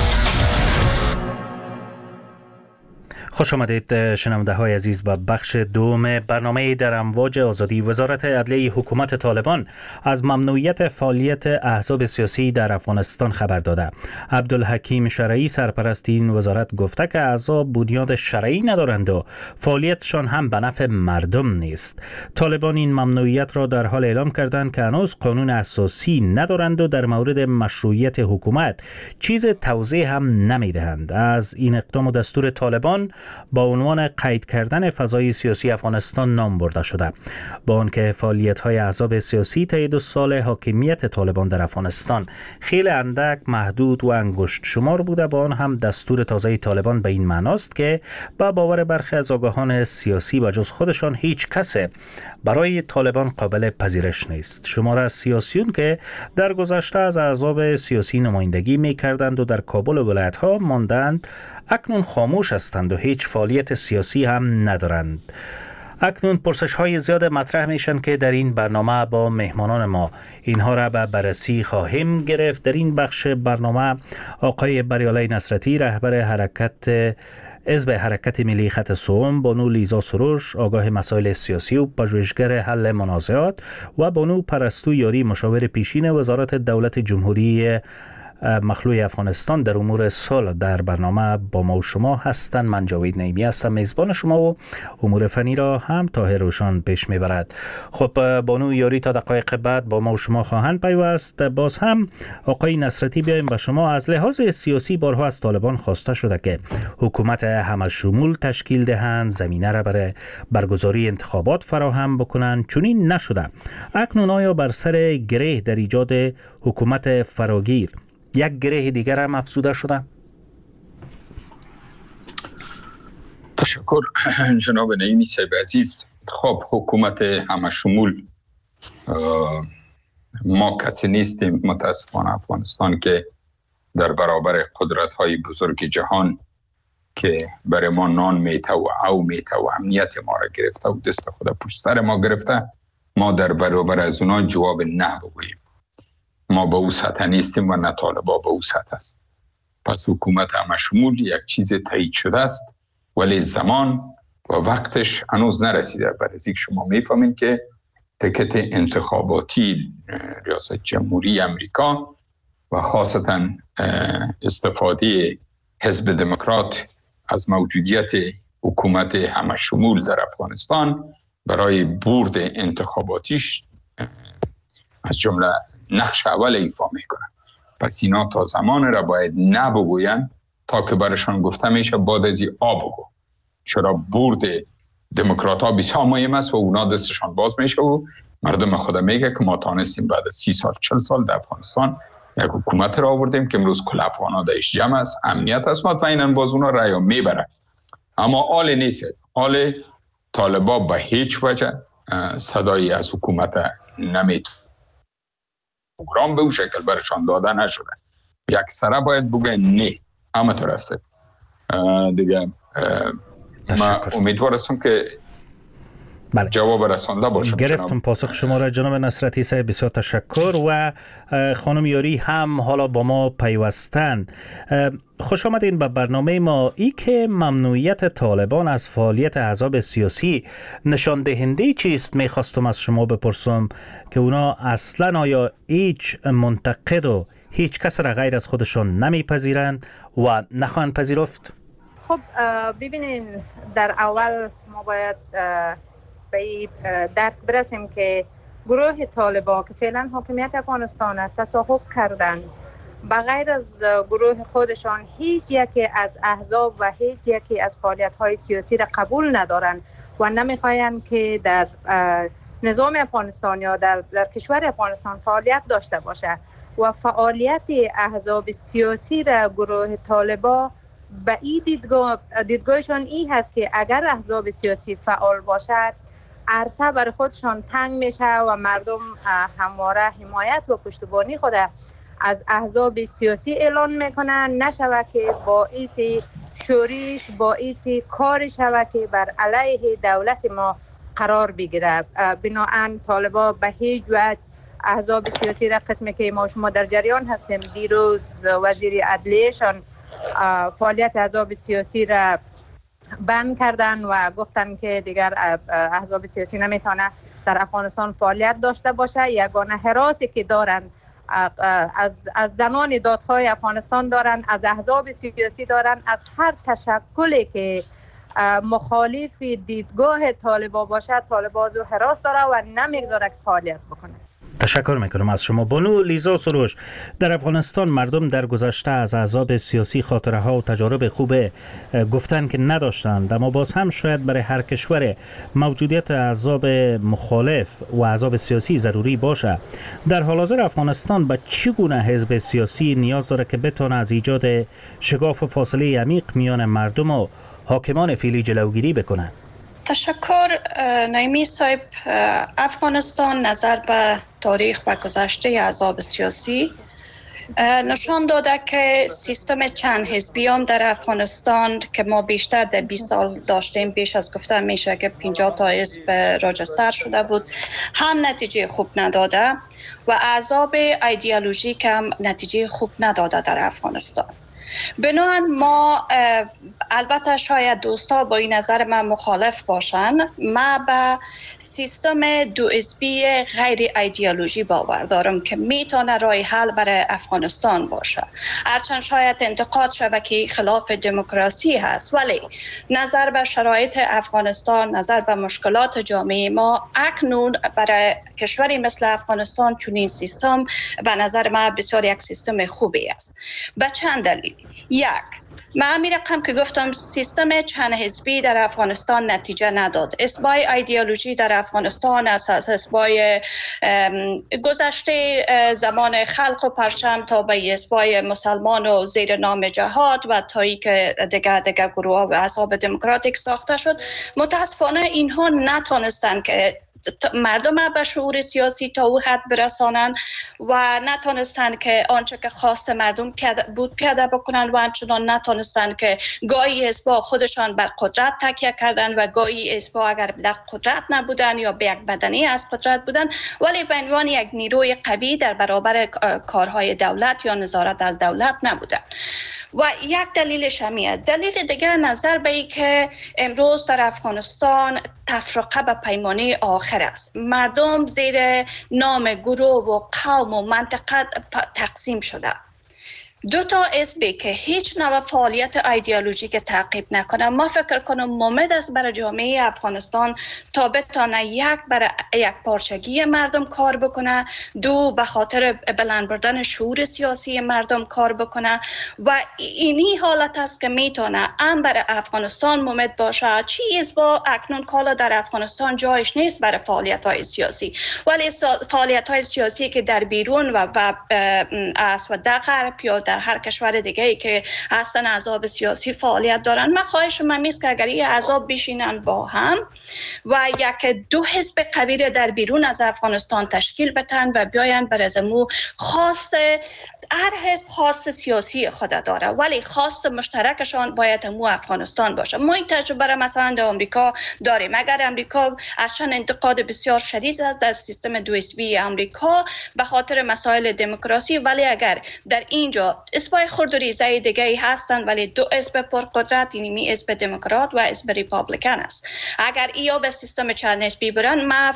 خوش آمدید شنونده های عزیز به بخش دوم برنامه در امواج آزادی. وزارت عدلیه حکومت طالبان از ممنوعیت فعالیت احزاب سیاسی در افغانستان خبر داده. عبدالحکیم شرعی سرپرست این وزارت گفته که احزاب بنیاد شرعی ندارند و فعالیتشان هم به نفع مردم نیست. طالبان این ممنوعیت را در حال اعلام کردند که هنوز قانون اساسی ندارند و در مورد مشروعیت حکومت چیز توضیح هم نمیدهند. از این اقدام و دستور طالبان با عنوان قید کردن فضای سیاسی افغانستان نام برده شده، با آنکه فعالیت‌های احزاب سیاسی طی دو سال حاکمیت طالبان در افغانستان خیلی اندک، محدود و انگشت شمار بوده. با آن هم دستور تازه طالبان به این معناست که با باور برخی از آگاهان سیاسی و جز خودشان هیچ کس برای طالبان قابل پذیرش نیست. شمار از سیاسیون که در گذشته از احزاب سیاسی نمایندگی می‌کردند و در کابل و ولایت‌ها ماندند اکنون خاموش هستند و هیچ فعالیت سیاسی هم ندارند. اکنون پرسش های زیاد مطرح میشن که در این برنامه با مهمانان ما اینها را به بررسی خواهیم گرفت. در این بخش برنامه آقای بریالای نصرتی، رهبر حرکت حزب حرکت ملی خط سوم، بانو لیزا سروش، آگاه مسائل سیاسی و پژوهشگر حل منازعات، و بانو پرستو یاری، مشاور پیشین وزارت دولت جمهوری مخلوع افغانستان در امور صلح در برنامه با ما و شما هستند. من جاوید نعیمی هستم میزبان شما و امور فنی را هم طاهر روشان پیش میبرد. خب بانو یاری تا دقایق بعد با ما و شما خواهند پیوست. باز هم آقای نصرتی، بیایم به شما. از لحاظ سیاسی بارها از طالبان خواسته شده که حکومت همه شمول تشکیل دهند، زمینه را برای برگزاری انتخابات فراهم بکنند، چنین نشده. اکنون آیا بر سر گره در ایجاد حکومت فراگیر یک گره دیگر هم افزوده شده؟ تشکر جناب نعیمی صاحب عزیز. خب حکومت همه شمول، ما کسی نیستیم متاسفانه افغانستان که در برابر قدرت های بزرگ جهان که برای ما نان میته و او میته و امنیت ما را گرفته و دست خود پشت سر ما گرفته، ما در برابر از اونا جواب نه بگوییم. ما به او سطح نیستیم و نه طالبا به او سطح است. پس حکومت همه شمول یک چیز تایید شده است، ولی زمان و وقتش هنوز نرسیده. برای اینکه شما میفهمین که تکت انتخاباتی ریاست جمهوری امریکا و خاصتا استفاده حزب دموکرات از موجودیت حکومت همه شمول در افغانستان برای برد انتخاباتیش از جمله نقش اول ایفا میکنن. پس اینا تا زمان را باید نبگوین تا که برشان گفته میشه بعد از این آ بگو. چرا برد دموکرات ها بسیار مهم است و اونا دستشان باز میشه و مردم خود میگه که ما تانستیم بعد از سی سال چل سال در افغانستان یک حکومت را آوردیم که امروز کل افغان ها درش جمع است، امنیت است، مطمئناً باز اونا رأی میبره. اما آل نیست. آل طالبا به هیچ وجه صدایی از حکومت نمیتونه. پروگرام به اون شکل برشان داده نشده. یک سره باید بگه نه. همه طور است. دیگه من امیدوار هستم که بله. جواب رسانده باشم. گرفتم پاسخ شما را جناب نصرتی صاحب، بسیار تشکر. و خانم یاری هم حالا با ما پیوستند. خوش آمدین به برنامه ما. ای که ممنوعیت طالبان از فعالیت احزاب سیاسی نشان دهنده چیست؟ میخواستم از شما بپرسم که اونا اصلا آیا هیچ منتقد و هیچ کس را غیر از خودشان نمیپذیرند و نخواهند پذیرفت؟ خب ببینین، در اول ما باید به درک برسیم که گروه طالبان که فعلا حاکمیت افغانستان تصاحب کردند، بغیر از گروه خودشان هیچ یکی از احزاب و هیچ یکی از فعالیت‌های سیاسی را قبول ندارند و نمی‌خواهند که در نظام افغانستان یا در, در کشور افغانستان فعالیت داشته باشه. و فعالیت احزاب سیاسی را گروه طالبان به این دیدگاه دیدگاهشان این هست که اگر احزاب سیاسی فعال باشد عرصه برای خودشان تنگ میشه و مردم همواره حمایت و پشتیبانی خود از احزاب سیاسی اعلان میکنن، نشوه که باعث شورش باعث کار شوه که بر علیه دولت ما قرار بگیره. بنابراین طالبان به هیچ وجه احزاب سیاسی را، قسمی که ما شما در جریان هستیم، دیروز وزیر عدلیه‌شان فعالیت احزاب سیاسی را بند کردن و گفتن که دیگر احزاب سیاسی نمیتونه در افغانستان فعالیت داشته باشه. یگانه حراسی که دارن از از زنان دادخواه افغانستان دارن، از احزاب سیاسی دارن، از هر تشکلی که مخالف دیدگاه طالبان باشه طالبان رو حراس داره و نمیگذاره که فعالیت بکنه. تشکر میکنم از شما. بانو لیزا سروش، در افغانستان مردم در گذشته از احزاب سیاسی خاطره ها و تجارب خوب گفتن که نداشتند، اما باز هم شاید برای هر کشور موجودیت احزاب مخالف و احزاب سیاسی ضروری باشه. در حال حاضر افغانستان به چگونه حزب سیاسی نیاز داره که بتونه از ایجاد شگاف و فاصله عمیق میان مردم و حاکمان فعلی جلوگیری بکنه؟ تشکر نعیمی صاحب. افغانستان نظر به تاریخ و گذشته احزاب سیاسی نشان داده که سیستم چند حزبی هم در افغانستان که ما بیشتر در بیست سال داشتیم، بیش از گفته میشه که پنجاه تا حزب راجستر شده بود، هم نتیجه خوب نداده و احزاب ایدئولوژیک هم نتیجه خوب نداده در افغانستان. بنابراین ما البته شاید دوستا با این نظر من مخالف باشن، ما به سیستم دو حزبی غیر ایدئولوژی باور دارم که میتونه راه حل برای افغانستان باشه. هرچند شاید انتقاد شود که خلاف دموکراسی هست، ولی نظر به شرایط افغانستان، نظر به مشکلات جامعه ما اکنون برای کشوری مثل افغانستان چنین سیستم به نظر من بسیار یک سیستم خوبی است. به چند دلیل. یک، من می رقم که گفتم سیستم چند حزبی در افغانستان نتیجه نداد. اسبای ایدئولوژی در افغانستان اساس اسبای گذشته زمان خلق و پرچم تا به اسبای مسلمان و زیر نام جهاد و تایی که دیگه دیگه گروه و احزاب دموکراتیک ساخته شد. متاسفانه اینها نتونستن که مردم به شعور سیاسی تا او حد برسانند و نتونستند که آنچه که خواست مردم پیاده بود پیاده بکنند و همچنان نتونستند که گاهی حزب‌ها خودشان بر قدرت تکیه کردند و گاهی حزب‌ها اگر در قدرت نبودند یا به یک بدنه از قدرت بودند ولی به عنوان یک نیروی قوی در برابر کارهای دولت یا نظارت از دولت نبودند. و یک دلیلش همیه. دلیل دیگر نظر به ای که امروز در افغانستان تفرقه به پیمانه آخر است. مردم زیر نام گروه و قوم و منطقه تقسیم شده. دو تا حزبی که هیچ نوع فعالیت ایدئولوژیک تعقیب نکنه، ما فکر کنم ممد است برای جامعه افغانستان تا بتونه یک برای یک پارچگی مردم کار بکنه، دو به خاطر بلند بردن شعور سیاسی مردم کار بکنه و اینی حالت است که میتونه ام برای افغانستان ممد باشه. چی حزبا اکنون کالا در افغانستان جایش نیست برای فعالیت های سیاسی، ولی فعالیت های سیاسی که در بیرون و و از و در غرب یا در هر کشور دیگه ای که هستن احزاب سیاسی فعالیت دارن، من خواهش من میست که اگر این احزاب بشینن با هم و یک دو حزب قوی در بیرون از افغانستان تشکیل بدن و بیاین بر ازمو خواست هر حزب خواست سیاسی خود داره ولی خواست مشترکشان باید همو افغانستان باشه. ما این تجربه را مثلا در آمریکا داریم. اگر آمریکا ارچند انتقاد بسیار شدید است در سیستم دو حزبی آمریکا به خاطر مسائل دموکراسی، ولی اگر در اینجا حزبای خرد و ریزه دیگه هستند ولی دو حزب پرقدرت، یعنی حزب دموکرات و حزب ریپابلیکن است. اگر اینا به سیستم چند حزبی برن، ما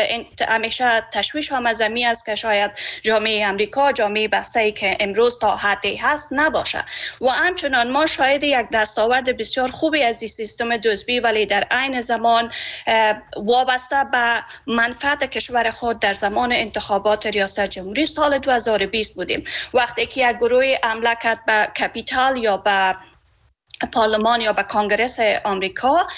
همیشه تشویش هم از می است که شاید جامعه آمریکا جامعه بسته که امروز تا حدی هست نباشه و همچنان ما شاید یک دستاورد بسیار خوبی از این سیستم دو حزبی ولی در عین زمان وابسته به منفعت کشور خود در زمان انتخابات ریاست جمهوری سال دو هزار و بیست بودیم، وقتی که یک گروه حمله کرد به کپیتال یا به پارلمان یا به کنگره آمریکا.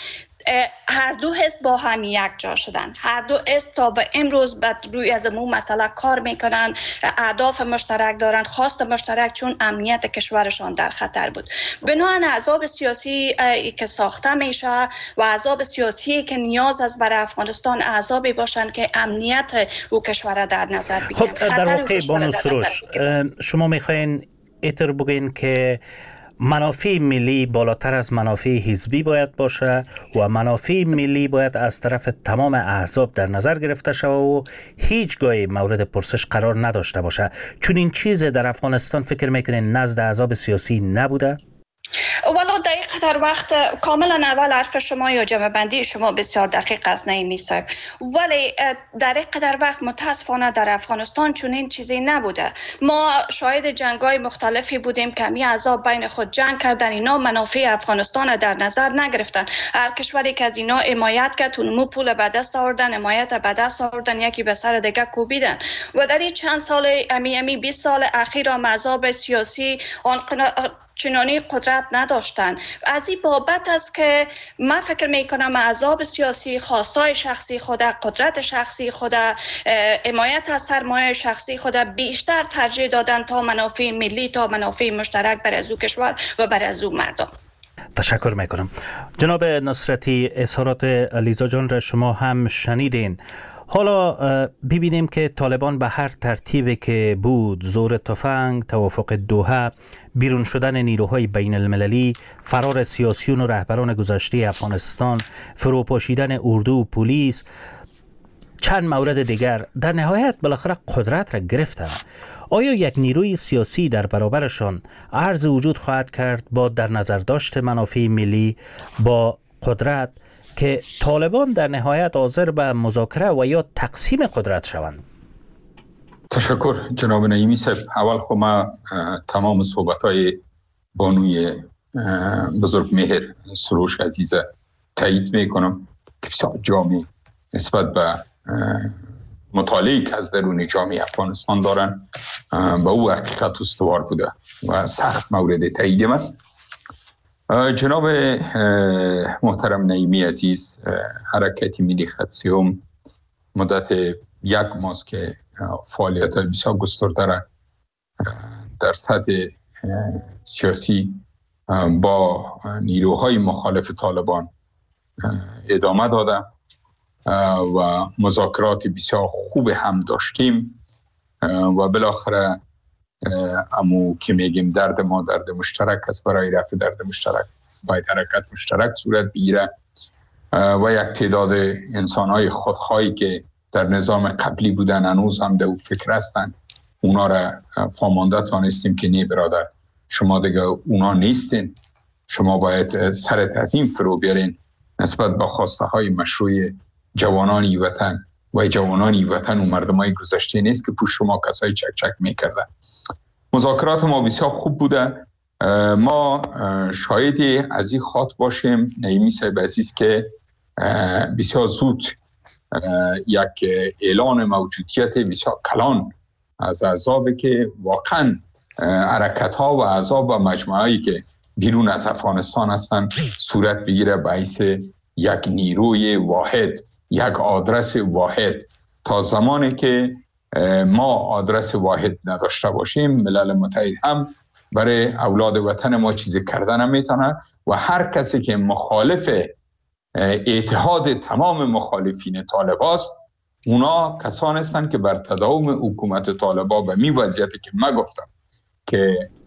هر دو حزب با هم یک جا شدن. هر دو حزب تا به امروز بر روی از مو مسئله کار میکنن، اهداف مشترک دارن، خواست مشترک، چون امنیت کشورشان در خطر بود. بنابراین احزاب سیاسی که ساخته میشه و احزاب سیاسی که نیاز است برای افغانستان احزابی باشند که امنیت او کشور در نظر بگیرن. خب در واقع بانو سروش، شما میخواین ایتر بگین که منافع ملی بالاتر از منافع حزبی باید باشه و منافع ملی باید از طرف تمام احزاب در نظر گرفته شود و هیچگاه مورد پرسش قرار نداشته باشه. چون این چیز در افغانستان فکر میکنین نزد احزاب سیاسی نبوده؟ والا دقیق در وقت کاملا اول حرف شما یا جمع بندی شما بسیار دقیق است نعیمی صاحب، ولی در این قدر وقت متاسفانه در افغانستان چون این چیزی نبوده. ما شاهد جنگ‌های مختلفی بودیم که می احزاب بین خود جنگ کردن، اینا منافع افغانستان در نظر نگرفتن. هر کشوری که از اینا حمایت کرد اونمو پول به دست آوردن، حمایت به دست آوردن، یکی به سر دیگه کوبیدن. و در این چند سال امی امی بیست سال اخیر احزاب سیاسی آن چنانی قدرت نداشتن. از این بابت است که من فکر میکنم احزاب سیاسی خواستای شخصی خود، قدرت شخصی خود، حمایت از سرمایه شخصی خود بیشتر ترجیح دادن تا منافع ملی، تا منافع مشترک بر از او کشور و بر از او مردم. تشکر میکنم. جناب نصرتی، اظهارات علیزاده جان را شما هم شنیدین. حالا ببینیم که طالبان به هر ترتیبی که بود، زور تفنگ، توافق دوحه، بیرون شدن نیروهای بین المللی، فرار سیاسیون و رهبران گذشته افغانستان، فروپاشیدن اردو و پلیس، چند مورد دیگر، در نهایت بالاخره قدرت را گرفتند. آیا یک نیروی سیاسی در برابرشان عرض وجود خواهد کرد با در نظر داشت منافع ملی با قدرت که طالبان در نهایت حاضر به مذاکره و یا تقسیم قدرت شوند؟ تشکر جناب نعیمی صاحب. اول خب ما تمام صحبت‌های بانوی بزرگ مهر سروش عزیز تایید میکنم که بسیار جامع نسبت به مطالعه‌ای که از درون جامعه افغانستان دارن به او حقیقت استوار بوده و سخت مورد تایید است. جناب محترم نعیمی عزیز، حرکت ملی خط سیوم مدت یک ماست که فعالیت های بسیار گسترده را در سطح سیاسی با نیروهای مخالف طالبان ادامه داده و مذاکرات بسیار خوب هم داشتیم و بالاخره امو که میگیم درد ما درد مشترک است، برای رفع درد مشترک باید حرکت مشترک صورت بگیره و یک تعداد انسان‌های خودخواهی که در نظام قبلی بودن هنوز هم در فکر هستن، اونا را فامانده تانستیم که نه برادر، شما دیگه اونا نیستین، شما باید سرت از این فرو بیارین نسبت به خواسته های مشروع جوانانی وطن و جوانانی وطن و مردمای گذشته نیست که پوش شما کسای چک چک میکردن. مذاکرات ما بسیار خوب بوده. ما شاهدی از این خاط باشیم نعیمی صاحب عزیز که بسیار زود یک اعلان موجودیت بسیار کلان از احزابی که واقعا حرکت ها و احزاب و مجموعه‌ای که بیرون از افغانستان هستند صورت بگیره باعث یک نیروی واحد، یک آدرس واحد. تا زمانی که ما آدرس واحد نداشته باشیم، ملل متحد هم برای اولاد وطن ما چیزی کردن نمیتونه و هر کسی که مخالف اتحاد تمام مخالفین طالب است، اونا کسان هستند که بر تداوم حکومت طالبا به می وضعیتی که من گفتم که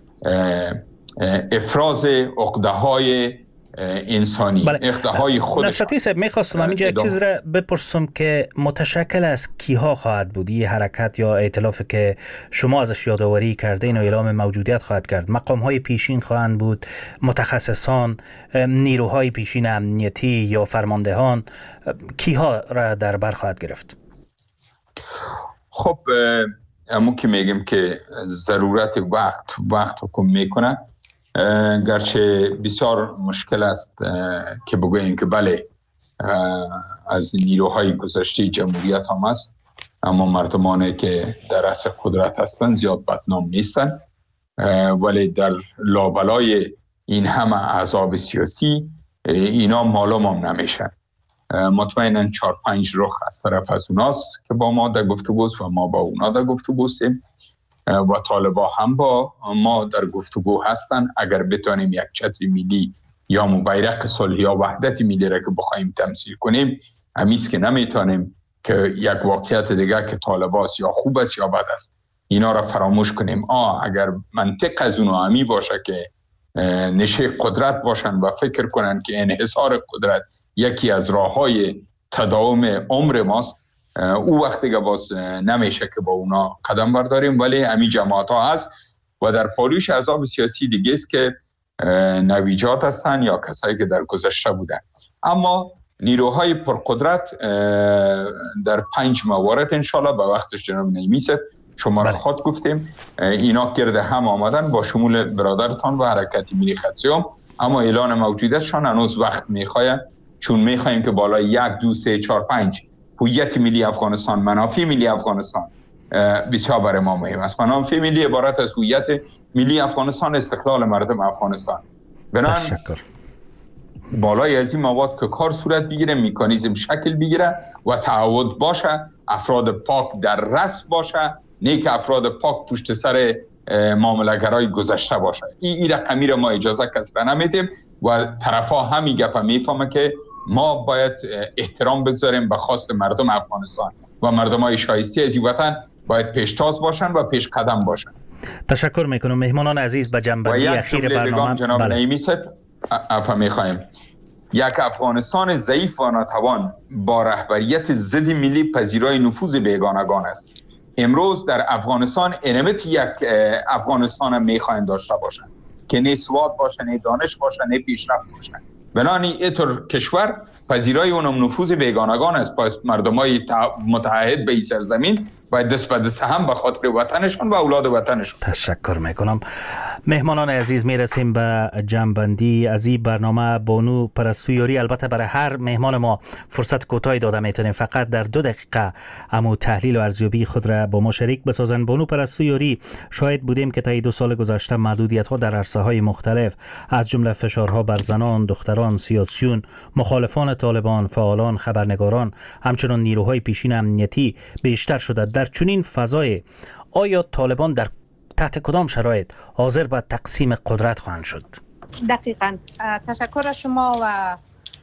افراز عقده های انسانی، عقده های خودش. نصرتی صاحب، میخواستم همینجا یک چیز را بپرسم که متشکل از کیها خواهد بود این حرکت یا ائتلافی که شما ازش یادآوری کردین و اعلام موجودیت خواهد کرد؟ مقام های پیشین خواهند بود، متخصصان، نیروهای پیشین امنیتی یا فرماندهان؟ کیها را در بر خواهد گرفت؟ خب همون که میگیم که ضرورت وقت وقت حکم میکنه، گرچه بسیار مشکل است که بگوییم که بله از نیروهای گذشته جمهوریت هم است، اما مردمانی که در اصل قدرت هستند زیاد بدنام نیستند، ولی در لابلای این همه احزاب سیاسی اینا معلوم هم نمیشن. مطمئنا چهار پنج رخ از طرف از اوناست که با ما در گفتگوست و ما با اونا در گفتگوستیم و طالبا هم با ما در گفتگو هستن. اگر بتانیم یک چتر ملی یا بیرق صلح یا وحدت ملی را که بخوایم تمثیل کنیم، همیست که نمیتونیم که یک واقعیت دیگه که طالباست یا خوب است یا بد است اینا را فراموش کنیم. آه اگر منطق از اونها همی باشه که نشه قدرت باشن و فکر کنن که انحصار قدرت یکی از راههای تداوم عمر ماست، او وقتی که باز نمیشه که با اونا قدم برداریم. ولی همین جماعت ها هست و در پالوش احزاب سیاسی دیگه است که نویجات هستن یا کسایی که در گذشته بودن. اما نیروهای پرقدرت در پنج موارد انشالله به وقتش جناب نعیمی شما را خود گفتیم اینا گرده هم آمدن با شمول برادرتان و حرکت ملی خدسیوم، اما اعلان موجودیتشان هنوز وقت میخواهد، چون میخواهیم که بالای یک دو سه چهار پنج هویت ملی افغانستان، منافع ملی افغانستان بسیار برای ما مهم است. منافع ملی عبارت از هویت ملی افغانستان، استقلال مردم افغانستان. بنابراین بالای از این مواد که کار صورت بگیره، میکانیزم شکل بگیره و تعهد باشه، افراد پاک در رأس باشه، نه که افراد پاک پشت سر معامله‌گرای گذشته باشه. این این رقمی را ما اجازه کسر نمیدیم و طرفا همین گپ میفهمه که ما باید احترام بگذاریم به خواست مردم افغانستان و مردمای شایسته از این وطن باید پیشتاز باشن و پیش قدم باشن. تشکر میکنم. مهمانان عزیز به جنبندی اخیر برنامه جناب بله. نعیمی صاحب عفو میخوایم. یک افغانستان ضعیف و ناتوان با رهبریت ضد ملی پذیرای نفوذ بیگانگان است. امروز در افغانستان انمت یک افغانستان میخواین داشته باشن که نه سواد باشه، نه دانش باشه، نه پیشرفت باشه. بنابراین اینطور کشور پذیرای اونم نفوذ بیگانگان است. پس مردمای متحد به این سرزمین باید دست به دست هم به خاطر وطنشان و اولاد وطنشان. تشکر میکنم. مهمانان عزیز میرسیم به جنبندی از این برنامه. بانو پرستویاری، البته برای هر مهمان ما فرصت کوتاهی داده میتونیم، فقط در دو دقیقه امو تحلیل و ارزیابی خود را با ما شریک بسازن. بانو پرستویاری، شاهد بودیم که طی دو سال گذشته محدودیت ها در عرصه های مختلف از جمله فشارها بر زنان، دختران، سیاسیون، مخالفان طالبان، فعالان، خبرنگاران، همچنین نیروهای پیشین امنیتی بیشتر شده. در چنین فضای آیا طالبان در تحت کدام شرایط حاضر به تقسیم قدرت خواهند شد؟ دقیقاً. تشکر از شما. و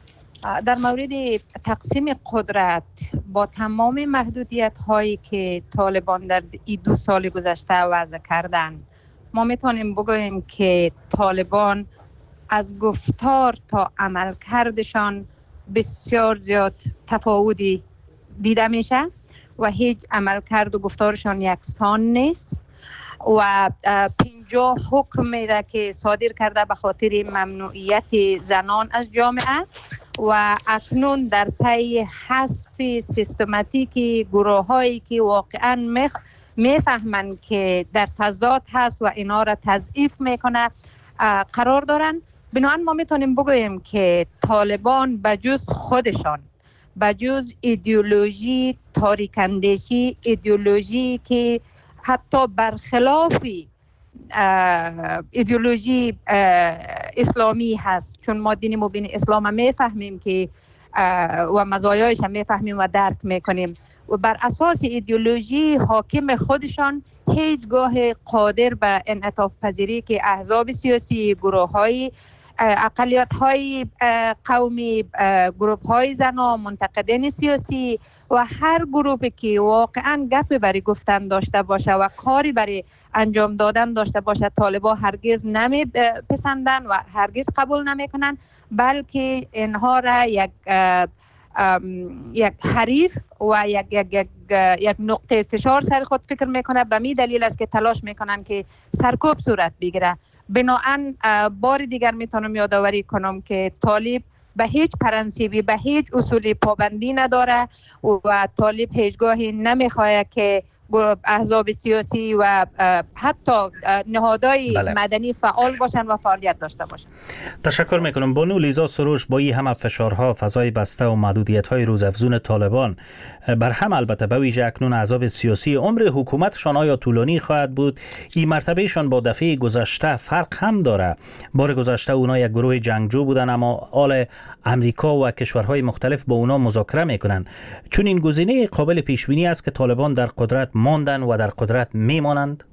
در مورد تقسیم قدرت با تمام محدودیت هایی که طالبان در این دو سال گذشته وضع کردن، ما میتونیم بگوییم که طالبان از گفتار تا عمل کردشان بسیار زیاد تفاوتی دیده میشه و هیچ عمل کرد و گفتارشان یکسان نیست و پنجاه حکم میره که صادر کرده به خاطر ممنوعیت زنان از جامعه و اکنون در پی حذف سیستماتیک گروه هایی که واقعا میخ میفهمن که در تضاد هست و اینا را تضعیف میکنه قرار دارن. بنابراین ما میتونیم بگوییم که طالبان بجز خودشان، بجز ایدئولوژی تاریک‌اندیشی، ایدئولوژی که حتی برخلاف ایدئولوژی اسلامی هست، چون ما دین مبین اسلام هم میفهمیم که و مزایایش هم میفهمیم و درک میکنیم و بر اساس ایدئولوژی حاکم خودشان هیچگاه قادر به انعطاف پذیری که احزاب سیاسی، گروه های اقلیت های قومی، گروه های زنا، منتقدین سیاسی و هر گروهی که واقعا گپی برای گفتن داشته باشه و کاری برای انجام دادن داشته باشه، طالبان هرگز نمی پسندن و هرگز قبول نمی کنن، بلکه اینها را یک یک حریف و یک یک یک یک نقطه فشار سر خود فکر میکنه. به می دلیل است که تلاش میکنن که سرکوب صورت بگیره. بناهن بار دیگر میتونم یادآوری کنم که طالب به هیچ پرنسیبی، به هیچ اصولی پابندی نداره و طالب هیچگاهی نمیخواه که احزاب سیاسی و حتی نهادهای بله. مدنی فعال باشن و فعالیت داشته باشن. تشکر میکنم. بانو لیزا سروش، با این همه فشارها، فضای بسته و محدودیت‌های روزافزون طالبان بر هم، البته به ویژه اکنون احزاب سیاسی، عمر حکومتشان آیا طولانی خواهد بود؟ این مرتبهشان با دفعه گذشته فرق هم داره. بار گذشته اونا یک گروه جنگجو بودن، اما آل امریکا و کشورهای مختلف با اونا مذاکره میکنن. چون این گزینه قابل پیش بینی است که طالبان در قدرت ماندن و در قدرت میمانند؟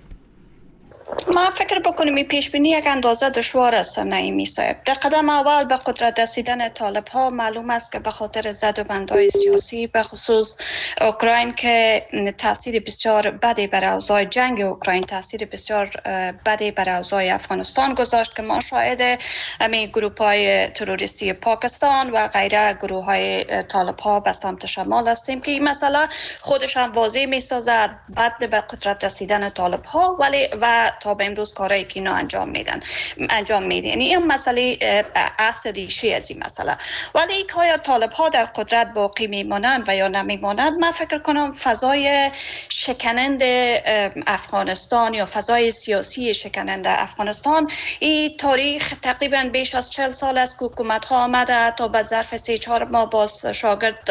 ما فکر بکنیم این پیش بینی یک اندازه دشوار است نعیمی صاحب. در قدم اول به قدرت رسیدن طالب ها معلوم است که به خاطر زد و بندهای سیاسی، به خصوص اوکراین که تاثیر بسیار بدی بر اوضاع جنگ اوکراین، تاثیر بسیار بدی بر اوضاع افغانستان گذاشت که ما شاهد همین گروه های تروریستی پاکستان و غیره گروه های طالب ها به سمت شمال هستیم که این مسئله خودش هم واضح می سازد بعد به قدرت رسیدن طالب ها، ولی و تا به امروز کارهایی که اینا انجام میدن انجام میدن. یعنی این مسئله اصل ریشه از این مسئله. ولی اینکه آیا طالب ها در قدرت باقی میمانند و یا نمیمانند، من فکر کنم فضای شکننده افغانستان یا فضای سیاسی شکننده افغانستان، این تاریخ تقریبا بیش از چهل سال است که حکومت ها آمده تا به ظرف سه چهار ماه باز شاگرد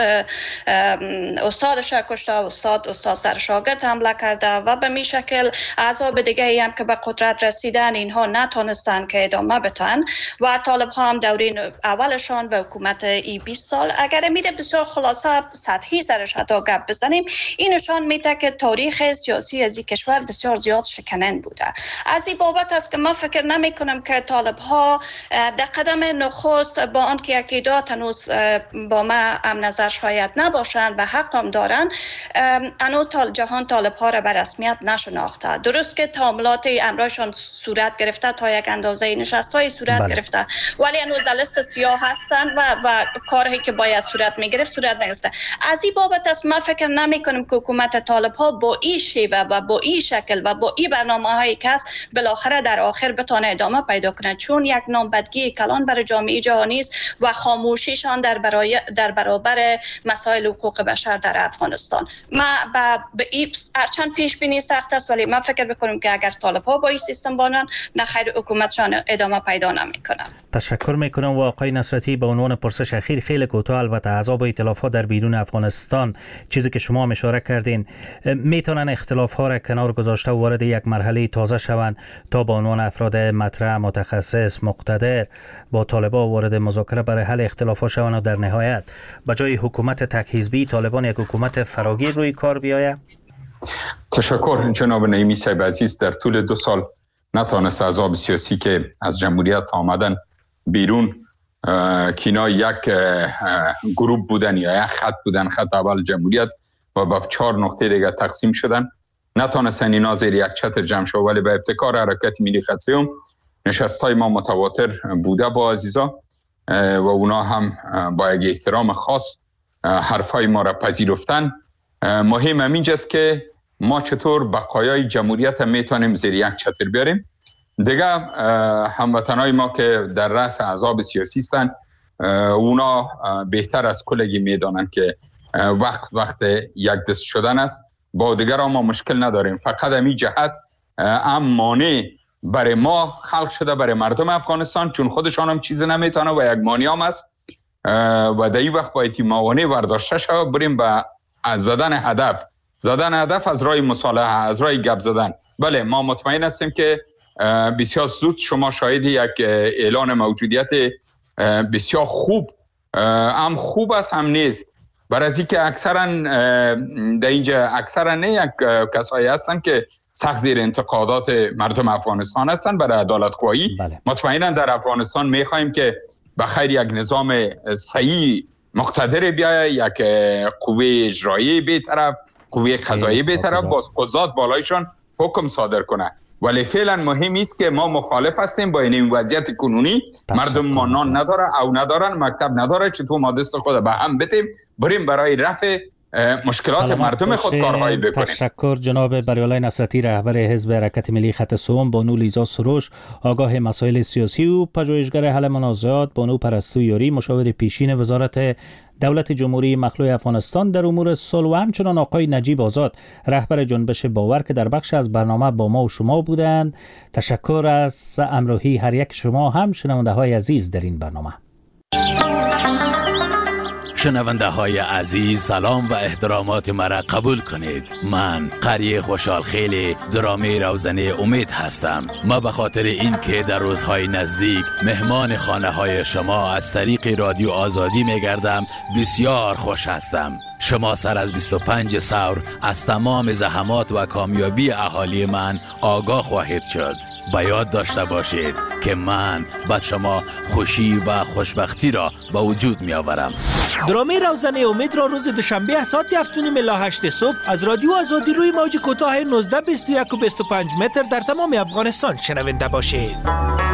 استادش کشته، استاد استاد سر شاگرد حمله کرده و به می شکل احزاب دیگه هم که به قدرت رسیدن اینها نتونستن که ادامه بدن و طالب ها هم دورین اولشان و حکومت ای بیست سال، اگر میره بسیار خلاصه سطحی سرش حتی گپ بزنیم، این نشان میده که تاریخ سیاسی از این کشور بسیار زیاد شکننده بوده. از این بابت است که ما فکر نمی کنم که طالب ها در قدم نخست با آنکه اکیدات هنوز با ما هم نظر شاید نباشند و حق هم دارن، انو جهان طالب ها را به رسمیت نشناخته. درست که تعاملات امرایشان صورت گرفته، تا یک اندازه نشست های صورت بله. گرفته، ولی هنوز در لیست سیاه هستن و و کاری که باید صورت میگرفت صورت نگرفته. از این بابت است ما فکر نمی کنیم که حکومت طالب ها با این شیوه و با این شکل و با این برنامه هایی که است بالاخره در آخر بتونه ادامه پیدا کنه، چون یک نامبدگی کلان برای جامعه جهانی است و خاموشیشان در برای در برابر مسائل حقوق بشر در افغانستان. ما به این چند پیش بینی سخت است، ولی ما فکر میکنیم که اگر طالب ها با این سیستم بانن، نه خیر حکومتشان ادامه پیدا نمیکنه. تشکر میکنم. و آقای نصرتی، به عنوان پرسش اخیر خیلی کوتاه، البته احزاب و ائتلافات در بیرون افغانستان، چیزی که شما هم اشاره کردین، میتونن اختلاف ها را کنار گذاشته و وارد یک مرحله تازه شوند تا به عنوان افراد مطرح، متخصص، مقتدر با طالبان وارد مذاکره برای حل اختلاف ها شوند و در نهایت به جای حکومت تک حزبی طالبان یک حکومت فراگیر روی کار بیاید؟ تشکر جناب نعیمی صاحب عزیز. در طول دو سال نتونست احزاب سیاسی که از جمهوریت آمدن بیرون، که اینا یک گروه بودن یا یک خط بودن، خط اول جمهوریت و با چهار نقطه دیگه تقسیم شدن، نتونستن اینا زیر یک چتر جمع شد. ولی به ابتکار حرکت ملی خطسیوم نشستای ما متواتر بوده با عزیزا و اونا هم با یک احترام خاص حرفای ما را پذیرفتن. مهم همینجاست که ما چطور بقایای جمهوریت هم میتونیم زیر یک چتر بیاریم. دیگه هموطنای ما که در رأس احزاب سیاسی هستن، اونا بهتر از کلگی میدانن که وقت وقت یک دست شدن است. با دیگر ما مشکل نداریم، فقط همین جهت ام مانع برای ما خلق شده، برای مردم افغانستان، چون خودشان هم چیز نمیتونه و یک مانع هم است و در این وقت باید موانع برداشته شود، بریم به زدن هدف زدن هدف از راه مصالحه، از راه گپ زدن. بله، ما مطمئن هستیم که بسیار زود شما شاهد یک اعلان موجودیت بسیار خوب، هم خوب است هم نیست، برای از اینکه اکثرا در اینجا اکثرا نه یک کسایی هستن که سخت زیر انتقادات مردم افغانستان هستن برای عدالت خواهی. بله. مطمئنا در افغانستان میخوایم که بخیر یک نظام صحیح مقتدر بیاید، یک قوه اجرایی به طرف، قوه قضایی به طرف، باز قضات بالایشان حکم صادر کنه. ولی فعلا مهم است که ما مخالف هستیم با این وضعیت کنونی. مردم ما نان نداره او ندارن، مکتب نداره، چطور ما دست خود به هم بتیم بریم برای رفع مشکلات مردم خود کارهایی بکنیم. تشکر جناب بریالای نصرتی، رهبر حزب حرکت ملی خط سوم، بانو لیزا سروش، آگاه مسائل سیاسی و پژوهشگر حل منازعات، بانو پرستو یاری، مشاور پیشین وزارت دولت جمهوری مخلوع افغانستان در امور صلح، و همچنان آقای نجیب آزاد، رهبر جنبش باور که در بخش از برنامه با ما و شما بودند. تشکر از همراهی هر یک شما، هم شنونده های عزیز در این برنامه. شنونده های عزیز، سلام و احترامات مرا قبول کنید. من قری خوشحال خیلی درامه روزنه امید هستم. ما به خاطر این که در روزهای نزدیک مهمان خانه های شما از طریق رادیو آزادی میگردم بسیار خوش هستم. شما سر از بیست و پنج سور از تمام زحمات و کامیابی اهالی من آگاه خواهید شد. با یاد داشته باشید که من به شما خوشی و خوشبختی را به وجود می آورم. درامه روزنه امید را روز دوشنبه ساعت هفت و نیم الی هشت صبح از رادیو آزادی روی موج کوتاه نوزده بیست و یک و بیست و پنج متر در تمام افغانستان شنونده باشید.